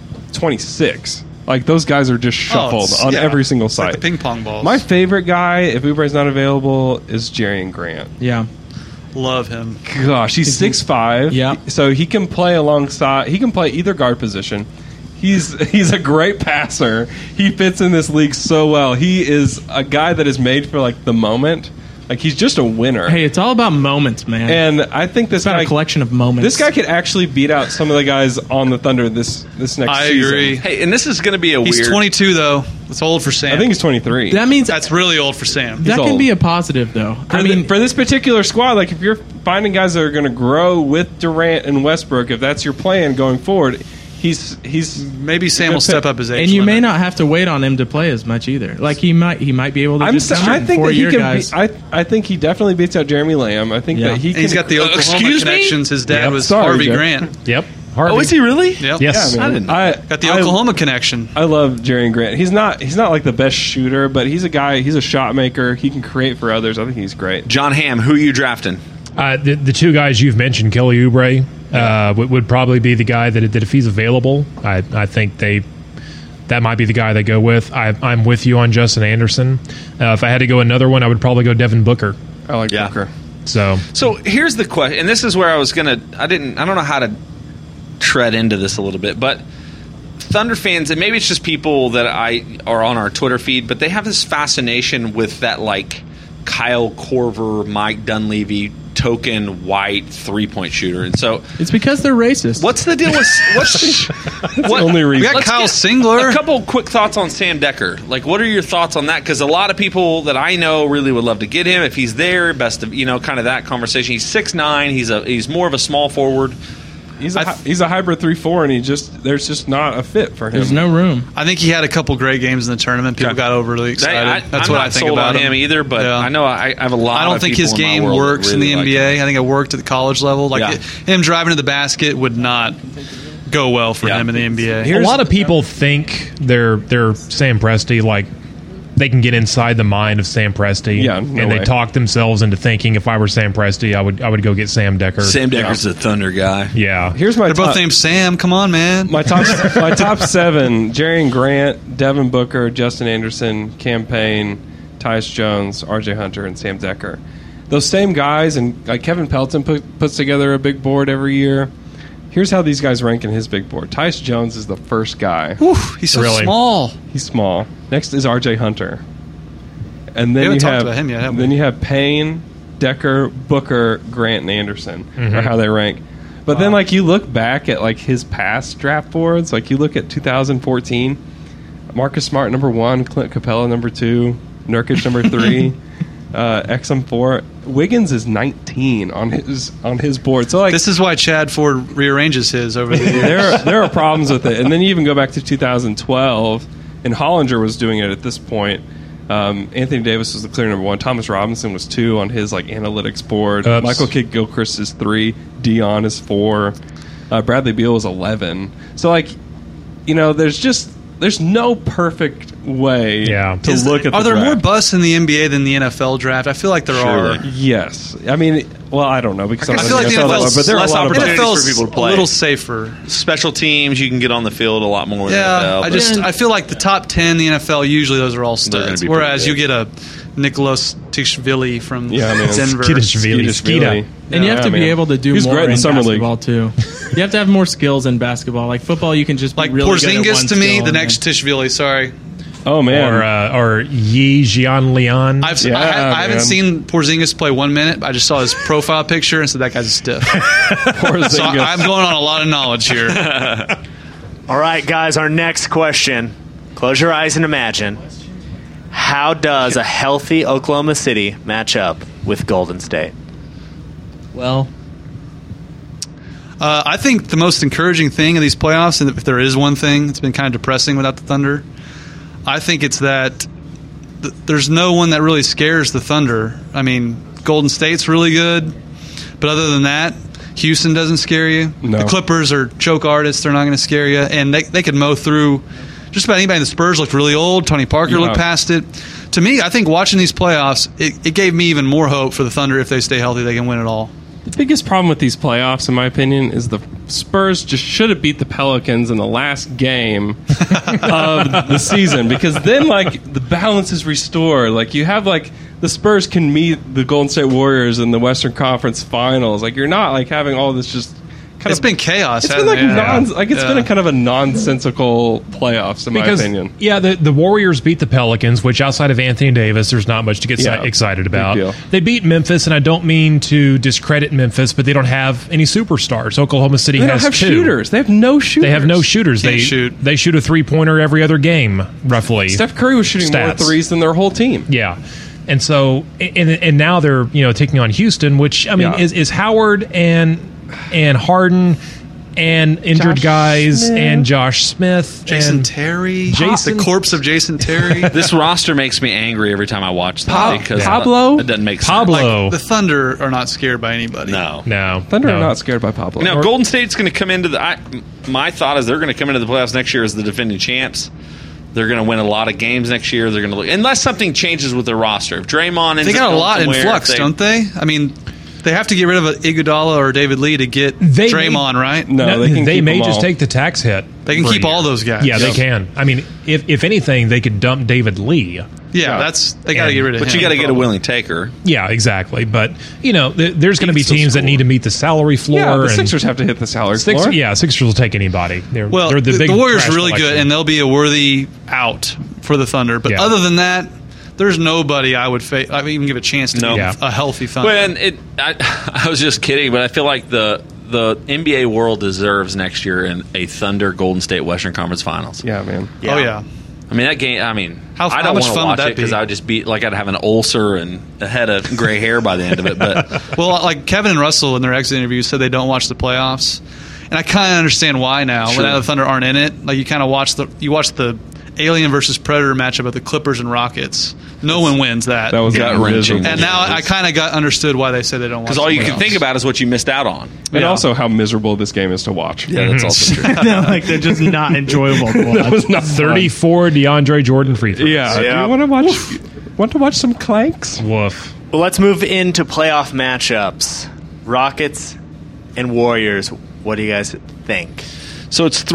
26, like those guys are just shuffled it's- on yeah. every single It's like site. the ping pong balls. My favorite guy, if Oubre's not available, is Jerian Grant. Yeah. Love him. Gosh, he's 6'5". Yeah. So he can play alongside. He can play either guard position. He's a great passer. He fits in this league so well. He is a guy that is made for like the moment. Like he's just a winner. Hey, it's all about moments, man. And I think this it's about guy a collection of moments. This guy could actually beat out some of the guys on the Thunder this next I season. agree. hey, and this is going to be a He's weird. 22 though. It's old for Sam. I think he's 23. That means that's really old for Sam. that can old. be a positive, though. For for this particular squad, like if you're finding guys that are going to grow with Durant and Westbrook, if that's your plan going forward, he's Maybe Sam will step up his age. and you may limit. not have to wait on him to play as much either. Like he might be able to just I think that he 4-year can. guys. I think he definitely beats out Jeremy Lamb. I think Yeah. that he And can. he's got the Oklahoma excuse me? connections. His dad Yep. was Sorry, Harvey Jeff. Grant. Yep. Harvey. Oh, is he really? Yep. Yes. Yeah, man. I didn't know I Got the Oklahoma connection. I love Jerian Grant. He's not like the best shooter, but he's a guy. He's a shot maker. He can create for others. I think he's great. John Hamm, who are you drafting? The two guys you've mentioned, Kelly Oubre, would probably be the guy that if he's available, I think that might be the guy they go with. I'm with you on Justin Anderson. If I had to go another one, I would probably go Devin Booker. I like Yeah. Booker. So So here's the question, and this is where I was gonna. I don't know how to tread into this a little bit, but Thunder fans, and maybe it's just people that are on our Twitter feed, but they have this fascination with that like Kyle Korver, Mike Dunleavy token white 3-point shooter, and so it's because they're racist. what's the deal with the only reason. We got Let's Kyle get Singler. A couple quick thoughts on Sam Decker. Like, what are your thoughts on that? Because a lot of people that I know really would love to get him if he's there. Best of kind of that conversation. He's 6'9". He's more of a small forward. He's a hybrid 3-4, and there's just not a fit for him. There's no room. I think he had a couple great games in the tournament. People got overly excited. That's I'm what not I think sold about on him either. But Yeah. I know I have a lot. I don't of think people his in my game world that works in really the like NBA. him. I think it worked at the college level. Like Yeah. him driving to the basket would not go well for Yeah. him in the NBA. a lot of people think they're Sam Presti, like they can get inside the mind of Sam Presti, Yeah, no and they way. talk themselves into thinking if I were Sam Presti, I would go get Sam Decker. Sam Decker's a Thunder guy. Yeah, Here's my They're both top, named Sam. Come on, man. my top 7: Jerian Grant, Devin Booker, Justin Anderson, Cam Payne, Tyus Jones, R.J. Hunter, and Sam Decker. Those same guys, and like Kevin Pelton puts together a big board every year. Here's how these guys rank in his big board. Tyus Jones is the first guy. Whew, he's so Really? small. He's small. Next is R.J. Hunter. And We then haven't you talked have about him yet, have we? Then you have Payne, Decker, Booker, Grant, and Anderson, or how they rank. But then, like, you look back at like his past draft boards. Like, you look at 2014, Marcus Smart number 1, Clint Capella number 2, Nurkic number 3, Exum 4. Wiggins is 19 on his board. So like, This is why Chad Ford rearranges his over the years. there are problems with it. And then you even go back to 2012, and Hollinger was doing it at this point. Anthony Davis was the clear number 1. Thomas Robinson was 2 on his like analytics board. Oops. Michael Kidd-Gilchrist is 3. Dion is 4. Bradley Beal is 11. So like, you know, there's no perfect way to look at the Are there draft. more busts in the NBA than the NFL draft? I feel like there are. Yes. I mean, well, I don't know because I feel like the NFL's but there are a less lot of opportunities NFL's for people to play. a little safer. Special teams, you can get on the field a lot more. Yeah, than NFL, I feel like the top 10 in the NFL, usually those are all They're gonna studs. be pretty Whereas good. you get a Nicholas Tishvili from Denver. Skeeta. And you have to be able to do He's more great in in the summer league. basketball too. You have to have more skills in basketball. Like football, you can just be Like really good at one Porzingis to me, skill the and next Tishvili, sorry. Oh man. Or Yi Jianlian. I man. haven't seen Porzingis play 1 minute. I just saw his profile picture and said that guy's a stiff. Porzingis. So I'm going on a lot of knowledge here. All right, guys, our next question. Close your eyes and imagine. How does a healthy Oklahoma City match up with Golden State? Well, I think the most encouraging thing of these playoffs, and if there is one thing that's been kind of depressing without the Thunder, I think it's that there's no one that really scares the Thunder. I mean, Golden State's really good, but other than that, Houston doesn't scare you. No. The Clippers are choke artists. They're not going to scare you. And they could mow through just about anybody. The Spurs looked really old. Tony Parker looked past it. To me, I think watching these playoffs, it gave me even more hope for the Thunder. If they stay healthy, they can win it all. The biggest problem with these playoffs, in my opinion, is the Spurs just should have beat the Pelicans in the last game of the season, because then, like, the balance is restored. Like, you have, like, the Spurs can meet the Golden State Warriors in the Western Conference Finals. Like, you're not, like, having all this just kind It's of... been chaos. It's been, like, hasn't it? been a kind of a nonsensical playoffs, in my opinion. Yeah, the Warriors beat the Pelicans, which outside of Anthony Davis, there's not much to get excited about. deal. They beat Memphis, and I don't mean to discredit Memphis, but they don't have any superstars. Oklahoma City They has don't have two. shooters. They have no shooters. They have no shooters. Can't They shoot. They shoot a 3-pointer every other game, roughly. Steph Curry was shooting more Stats. threes than their whole team. Yeah. And so, and now they're taking on Houston, which I mean Yeah. is Howard and Harden and injured Josh guys Smith. and Josh Smith, Jason and Terry. Jason- the corpse of Jason Terry. This roster makes me angry every time I watch them because Pablo? it doesn't make sense. Pablo. The Thunder are not scared by anybody. No. no, Thunder no. are not scared by Pablo. Now, Golden State's going to come into my thought is they're going to come into the playoffs next year as the defending champs. They're going to win a lot of games next year. They're going to look, unless something changes with their roster. If Draymond ends They got up a going lot in somewhere, flux, if they- don't they? I mean, they have to get rid of Iguodala or David Lee to get They Draymond, right? No, they can keep may them just all. take the tax hit. They can for a keep year. all those guys. Yeah, they can. I mean, if anything, they could dump David Lee. Yeah, they got to get rid of him. But you got to get a willing taker. Yeah, exactly. But there's going to be teams that need to meet the salary floor. Yeah, the and Sixers have to hit the salary floor. Sixers will take anybody. They're the big Warriors trash are really collection. good, and they'll be a worthy out for the Thunder. But Yeah. other than that, there's nobody I would even give a chance to No. beat Yeah. a healthy Thunder. Well, and I was just kidding, but I feel like the NBA world deserves next year in a Thunder Golden State Western Conference Finals. Yeah, man. Oh, yeah. I mean that game. I mean, How I don't much want to fun would watch that it because be? I would just be like I'd have an ulcer and a head of gray hair by the end of it. But Well, like Kevin and Russell in their exit interviews said they don't watch the playoffs, and I kind of understand why now. Sure. When now the Thunder aren't in it, like you kind of watch the Alien versus Predator matchup of the Clippers and Rockets. No one wins that. That was Gut-wrenching. miserable. and now I kind of got understood why they say they don't watch. because all you the can playoffs. think about is what you missed out on. And Yeah. also how miserable this game is to watch. Yeah, that's also true. like they're just not enjoyable to watch. That was not 34 DeAndre Jordan free throws. Yeah. Yeah. Do you want to watch some clanks? Woof. Well, let's move into playoff matchups. Rockets and Warriors. What do you guys think? So it's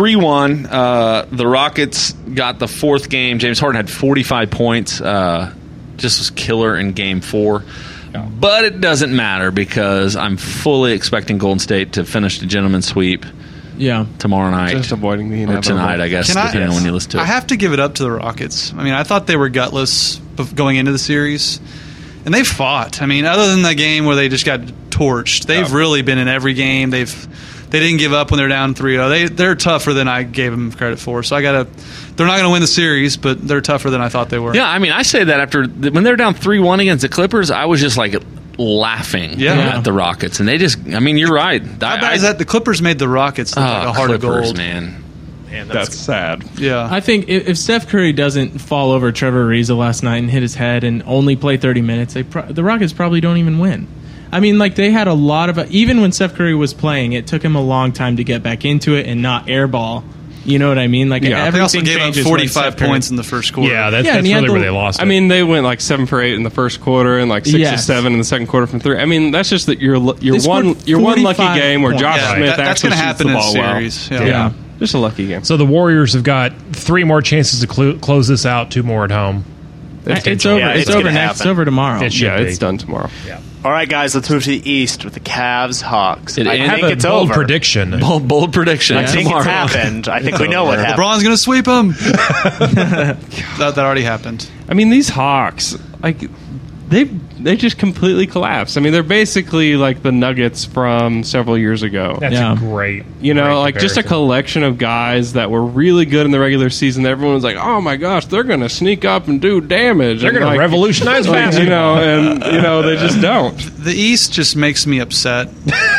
3-1. The Rockets got the fourth game. James Harden had 45 points. Just was killer in Game 4. But it doesn't matter because I'm fully expecting Golden State to finish the gentleman's sweep. Yeah. tomorrow night. Just avoiding the or inevitable. tonight, I guess, depending on when you listen to it. I have to give it up to the Rockets. I mean, I thought they were gutless going into the series, and they've fought. I mean, other than the game where they just got torched, they've really been in every game. They didn't give up when they're down 3-0. They're tougher than I gave them credit for. So they're not going to win the series, but they're tougher than I thought they were. Yeah, I mean, I say that after when they're down 3-1 against the Clippers, I was just like laughing at the Rockets, and they just. I mean, you're right. How bad is that? The Clippers made the Rockets look like a heart Clippers, of gold. man. That's sad. Yeah, I think if Steph Curry doesn't fall over Trevor Ariza last night and hit his head and only play 30 minutes, the Rockets probably don't even win. I mean, like, they had a lot of even when Steph Curry was playing, it took him a long time to get back into it and not airball. You know what I mean? Like, they also everything gave up changes when 45 Steph Curry- points in the first quarter. Yeah, that's and he had really the- where they lost it. I mean, they went like 7 for 8 in the first quarter and like 6 Yes. to 7 in the second quarter from 3. I mean, that's just that you're They scored one lucky 45 game where points. Josh Yeah, Smith that's actually going to shoots happen the in ball series. well. Yeah. Just a lucky game. so the Warriors have got 3 more chances to close this out, 2 more at home. It's over. Yeah, it's it's over gonna next. It's happen. over tomorrow. It should Yeah, be. it's done tomorrow. All right, guys, let's move to the East with the Cavs Hawks. I have think a it's bold over. prediction. Bold prediction. I think tomorrow. it's happened. I think we know what happened. LeBron's going to sweep them. that already happened. I mean, these Hawks, like they just completely collapsed. I mean, they're basically like the Nuggets from several years ago. That's Yeah. a great, You know, great like just a comparison. collection of guys that were really good in the regular season. Everyone was like, "Oh my gosh, they're going to sneak up and do damage. They're And, going to like, revolutionize like, basketball. they just don't." The East just makes me upset.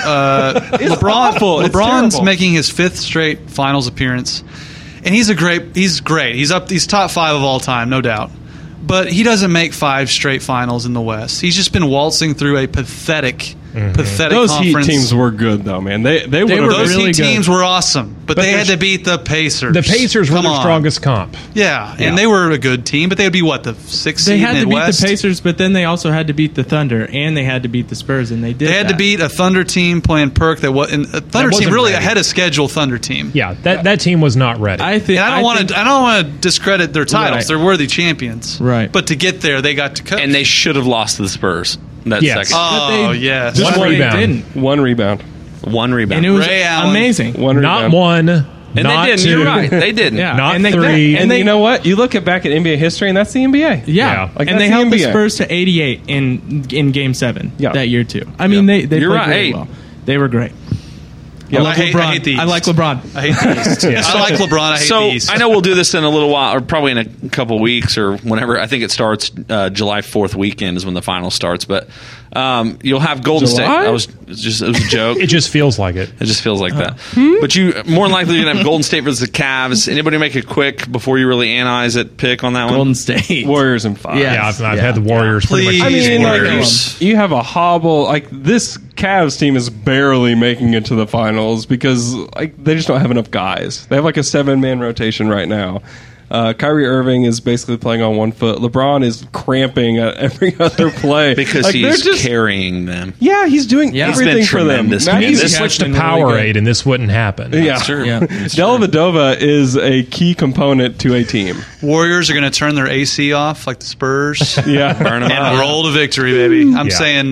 awful. It's LeBron's terrible. making his 5th straight Finals appearance, and he's great. He's top 5 of all time, no doubt. But he doesn't make 5 straight Finals in the West. He's just been waltzing through a pathetic Those Heat conference. teams were good though, man. They were would have Those really Heat good. teams were awesome, but they had there's- to beat the Pacers. The Pacers were Come their on. strongest comp. Yeah, and they were a good team, but they would be what, the 6th They seed had to beat Midwest? the Pacers, but then they also had to beat the Thunder, and they had to beat the Spurs, and they did. They had to that. beat a Thunder team playing Perk that was, and a Thunder team wasn't really ready. ahead of schedule. Thunder team. Yeah, that team was not ready. I think. And I don't want to discredit their titles. Right. They're worthy champions. Right. But to get there, they got to coach. And they should have lost to the Spurs that Yes. second. oh they- yes. One But they rebound. didn't, one rebound. One rebound. and it was Ray Allen. amazing. One not rebound. one, and not they didn't. 2. You're right. They didn't. Yeah, Not and they, 3. And they, you know what? You look back at NBA history, and that's the NBA. Yeah, Like, and that's they the held the NBA. Spurs to 88 in Game 7 Yeah. that year too. I mean, they You're played right. really Hey. well. They were great. Yeah, I hate the East. I like LeBron. I hate the East. I like LeBron. I hate So the East. I know we'll do this in a little while, or probably in a couple weeks, or whenever. I think it starts July 4th weekend is when the final starts. But you'll have Golden State. July? It was a joke. It just feels like it. It just feels like that. But you more than likely you're gonna have Golden State versus the Cavs. Anybody make a quick before you really analyze it pick on that one? Golden State. Warriors in 5. Yeah. Yeah, I've had the Warriors pretty Please. much. I mean, like, Warriors. you have a hobble. Like, this Cavs team is barely making it to the finals because like they just don't have enough guys. They have like a 7-man rotation right now. Kyrie Irving is basically playing on 1 foot. LeBron is cramping at every other play because like, he's they're just, carrying them. Yeah, he's doing Yeah. He's everything been for them. tremendous. Matt He He needs to This has switch to been really Powerade, good. and this wouldn't happen. Yeah, Sure. Yeah. Dellavedova is a key component to a team. Warriors are going to turn their AC off like the Spurs Yeah, Burn them and out. roll to victory, baby. I'm Yeah. saying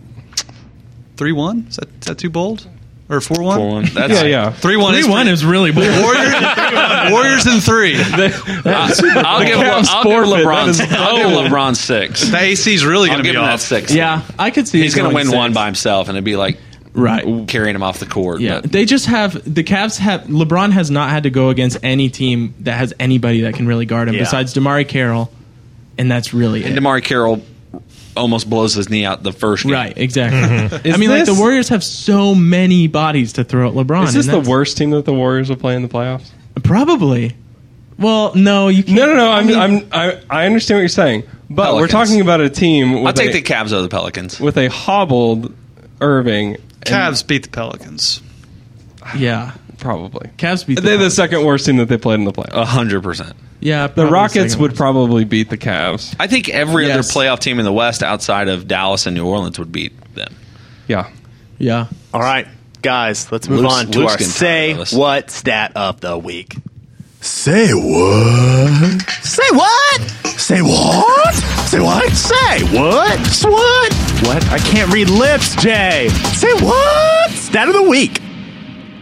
3-1. Is that too bold? Or 4-1? 4-1. That's yeah. 3-1 is 3-1 is really bold. Warriors in 3. I'll give Cavs forfeit. LeBron. That is I'll give LeBron 6. The AC is really I'll going to give be him that off. 6. Yeah, I could see He's it going to going win one 6. by himself, and it'd be like Right. carrying him off the court. Yeah, But they just have the Cavs have LeBron has not had to go against any team that has anybody that can really guard him Yeah. besides DeMar Carroll, and that's really and it. DeMar Carroll almost blows his knee out the first game. Right, exactly. I Is mean, like this- the Warriors have so many bodies to throw at LeBron. Is this and the that's- worst team that the Warriors will play in the playoffs? Probably. Well, no, you can't. No. I mean, I understand what you're saying, but we're Pelicans. talking about a team with I'll take a, the Cavs over the Pelicans. with a hobbled Irving. Cavs beat the Pelicans. yeah, Probably. Cavs beat. They're the second worst team that they played in the playoffs. 100%. Yeah, The probably Rockets second would worst. probably beat the Cavs. I think every other Yes. playoff team in the West outside of Dallas and New Orleans would beat them. Yeah. Yeah. All right, guys, let's move Luke's- on to Luke's our getting Say tired of this. What stat of the week. Say what? Say what? Say what? Say what? Say what? What? What? I can't read lips, Jay. Say what? Stat of the week.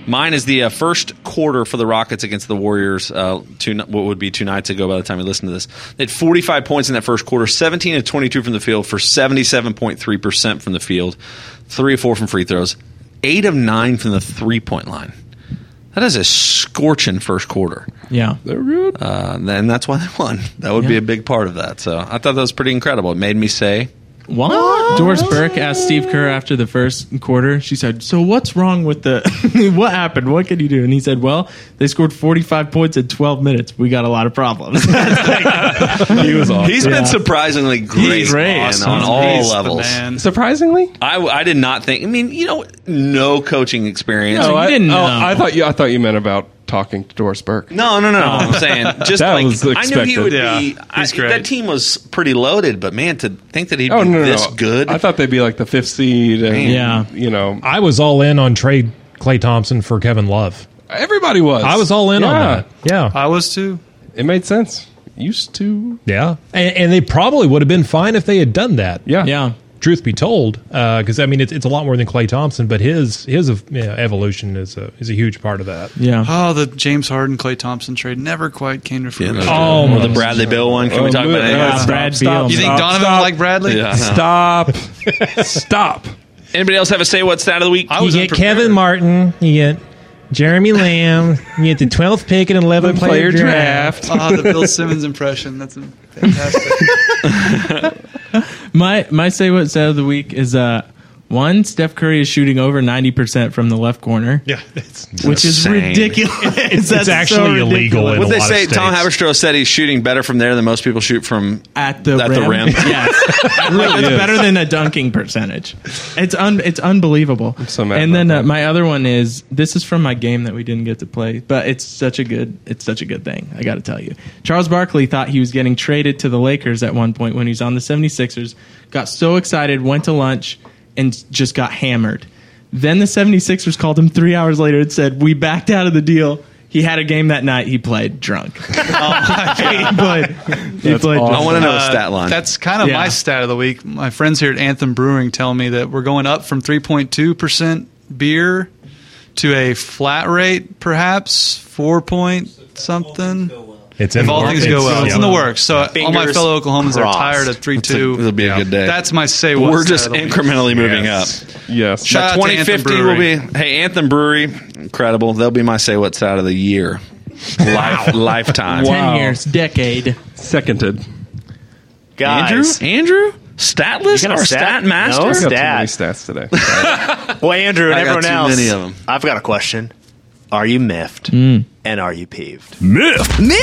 Mine is the first quarter for the Rockets against the Warriors. What would be 2 nights ago by the time you listen to this. They had 45 points in that first quarter, 17 of 22 from the field for 77.3% from the field, 3 of 4 from free throws, 8 of 9 from the 3-point line. That is a scorching first quarter. Yeah. They're good. And that's why they won. That would be a big part of that. So I thought that was pretty incredible. It made me say, What? Doris Burke asked Steve Kerr after the first quarter. She said, "So what's wrong with the? What happened? What can you do?" And he said, "Well, they scored 45 points in 12 minutes. We got a lot of problems." He was awesome. he's been surprisingly great, He's great. man, Awesome. on all He's the levels. man. Surprisingly, I did not think. I mean, no coaching experience. No, you didn't know. I thought you meant about talking to Doris Burke. No. I'm saying just That like was I knew he would expected. be. He's great. That team was pretty loaded, but man, to think that he'd Oh be no, this good. I thought they'd be like the 5th seed. And, Yeah. I was all in on trade Klay Thompson for Kevin Love. everybody was. I was all in on that. Yeah. I was too. It made sense. Used to. Yeah. And they probably would have been fine if they had done that. Yeah. Yeah. Truth be told, because I mean it's a lot more than Klay Thompson, but his evolution is a huge part of that. Yeah. Oh, the James Harden, Klay Thompson trade never quite came to fruition. Or the Bradley Beal one. Can we talk about it? Brad stop. Beal. You think Donovan would like Bradley? Yeah. Stop. Anybody else have a say what stat of the week? I was unprepared. Martin, you get Jeremy Lamb, you get the 12th pick and 11th Player draft. Oh, the Bill Simmons impression. That's fantastic. My say what stat of the week is one, Steph Curry is shooting over 90% from the left corner. Yeah, Which is insane. ridiculous. it's actually illegal. In What a they lot say, of Tom states. Haberstroh said he's shooting better from there than most people shoot from At the At the rim. Yes. It's better than a dunking percentage. It's unbelievable. I'm so mad and about then that. my other one is, this is from my game that we didn't get to play, but it's such a good thing. I got to tell you. Charles Barkley thought he was getting traded to the Lakers at one point when he was on the 76ers, got so excited, went to lunch, and just got hammered. Then the 76ers called him 3 hours later and said, "We backed out of the deal." He had a game that night. He played drunk. He played I drunk. want to know a stat line. That's kind of Yeah. my stat of the week. My friends here at Anthem Brewing tell me that we're going up from 3.2% beer to a flat rate, perhaps 4 point something. It's If all things go well, it's in the works. So all my Fingers fellow Oklahomans are crossed. tired of 3.2. It'll be a good day. That's my say what. We're stat just of the week. incrementally moving up. Yes. Shout out to Anthem 2050 will be, Brewery. hey, Anthem Brewery, incredible. They'll be my say what's out of the year. Lifetime. 10 years, decade. Seconded. Guys. Andrew? Statless You got a or stat? stat master? No. I got too many Stat. stats today. Well, Andrew and I got everyone too else, many of 'em. I've got a question. Are you miffed? And are you peeved? Miffed and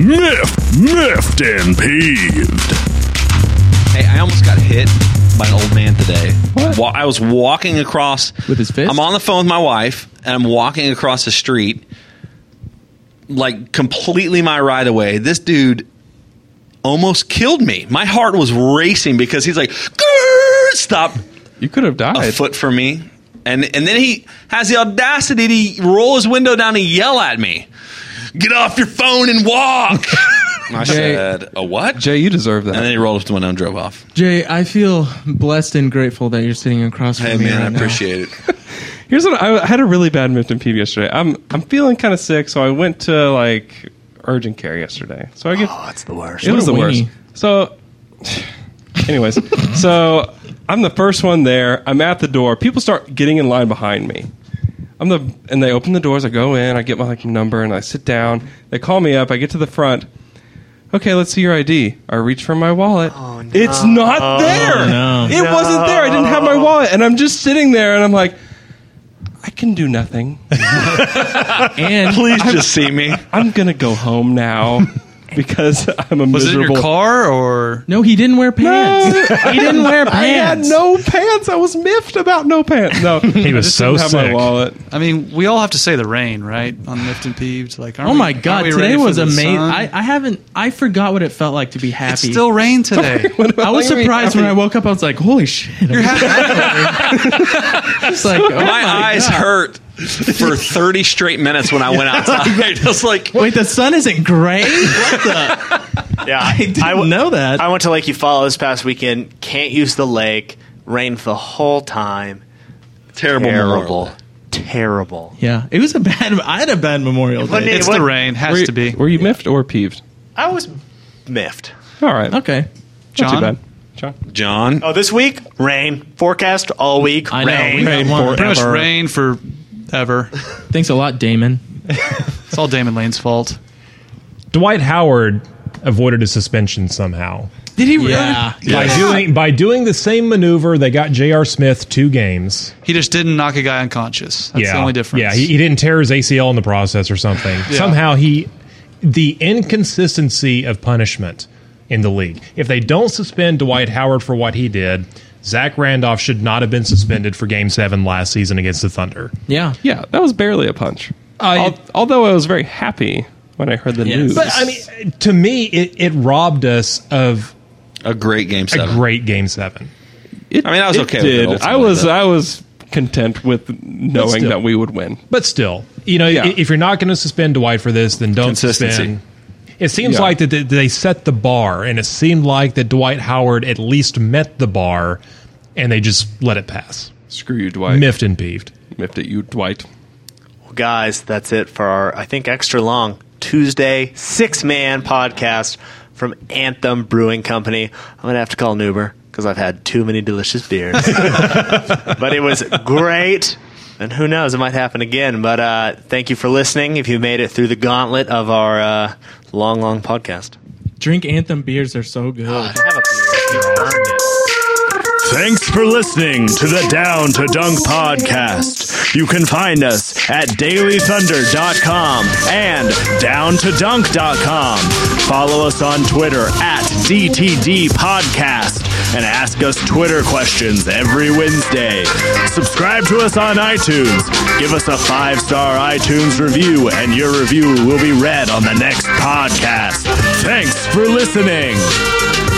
peeved. Hey, I almost got hit by an old man today. I was walking across With his fist? I'm on the phone with my wife, and I'm walking across the street, like completely my right of way. This dude almost killed me. My heart was racing because he's like, "Grrr, stop You could have died. a foot from me," and then he has the audacity to roll his window down and yell at me, "Get off your phone and walk." I said, "A what?" Jay, you deserve that. And then he rolled up the window and drove off. Jay, I feel blessed and grateful that you're sitting across from Hey me man, right I now. appreciate it. Here's what I had a really bad Miffed and peeve yesterday. I'm feeling kind of sick, so I went to like urgent care yesterday. So I get Oh, it's the worst. it was the a worst. weenie. So, anyways, so I'm the first one there. I'm at the door. People start getting in line behind me. And they open the doors. I go in. I get my number and I sit down. They call me up. I get to the front. Okay, let's see your ID. I reach for my wallet. Oh, no. It's not there. no. It wasn't there. I didn't have my wallet, and I'm just sitting there, and I'm like, I can do nothing. And Please just see me. I'm gonna go home now because I'm a Was it in miserable. your car or? no, he didn't wear pants. He didn't wear pants. I had no pants. I was miffed about no pants. No, He was I just so didn't have my sick. wallet. I mean, we all have to say the rain, right? On Miffed and Peeved. Like, Oh my God! aren't we ready Today for was the amazing. sun? I forgot what it felt like to be happy. It's still rain today. I was surprised when I woke up. I was like, "Holy shit!" You're happy. It's like, oh My eyes God. hurt for 30 straight minutes when I went outside. I was like, Wait, the sun isn't gray? What the? Yeah, I didn't w- know that. I went to Lake Eufaula this past weekend. Can't use the lake. Rained the whole time. terrible. Terrible. terrible. Yeah, it was a bad. I had a bad Memorial When Day. it- It's the rain. Has to be. Were you miffed or peeved? I was miffed. All right. Okay, Not John? too bad. John? John. Oh, this week, rain. Forecast all week, I know. rain. We got one. Pretty much rain forever. Thanks a lot, Damon. It's all Damon Lane's fault. Dwight Howard avoided a suspension somehow. Did he really? Yeah. By doing the same maneuver, they got J.R. Smith 2 games. He just didn't knock a guy unconscious. That's the only difference. Yeah, he didn't tear his ACL in the process or something. Somehow the inconsistency of punishment in the league. If they don't suspend Dwight Howard for what he did, Zach Randolph should not have been suspended for Game 7 last season against the Thunder. Yeah. Yeah, that was barely a punch. Although I was very happy when I heard the news. But, I mean, to me, it robbed us of A great Game 7. a great Game 7. I was okay with it ultimately, I was content with knowing still. that we would win. But still, Yeah. if you're not going to suspend Dwight for this, then don't Consistency. suspend. It seems Yeah. like that they set the bar, and it seemed like that Dwight Howard at least met the bar, and they just let it pass. Screw you, Dwight. Miffed and peeved. Miffed at you, Dwight. Well, guys, that's it for our, I think, extra long Tuesday 6-man podcast from Anthem Brewing Company. I'm going to have to call an Uber because I've had too many delicious beers. But it was great. And who knows, it might happen again. But thank you for listening if you made it through the gauntlet of our long podcast. Drink Anthem beers; they're so good. Have a beer. Thanks for listening to the Down to Dunk podcast. You can find us at dailythunder.com and downtodunk.com. Follow us on Twitter at DTD Podcast and ask us Twitter questions every Wednesday. Subscribe to us on iTunes. Give us a 5-star iTunes review, and your review will be read on the next podcast. Thanks for listening.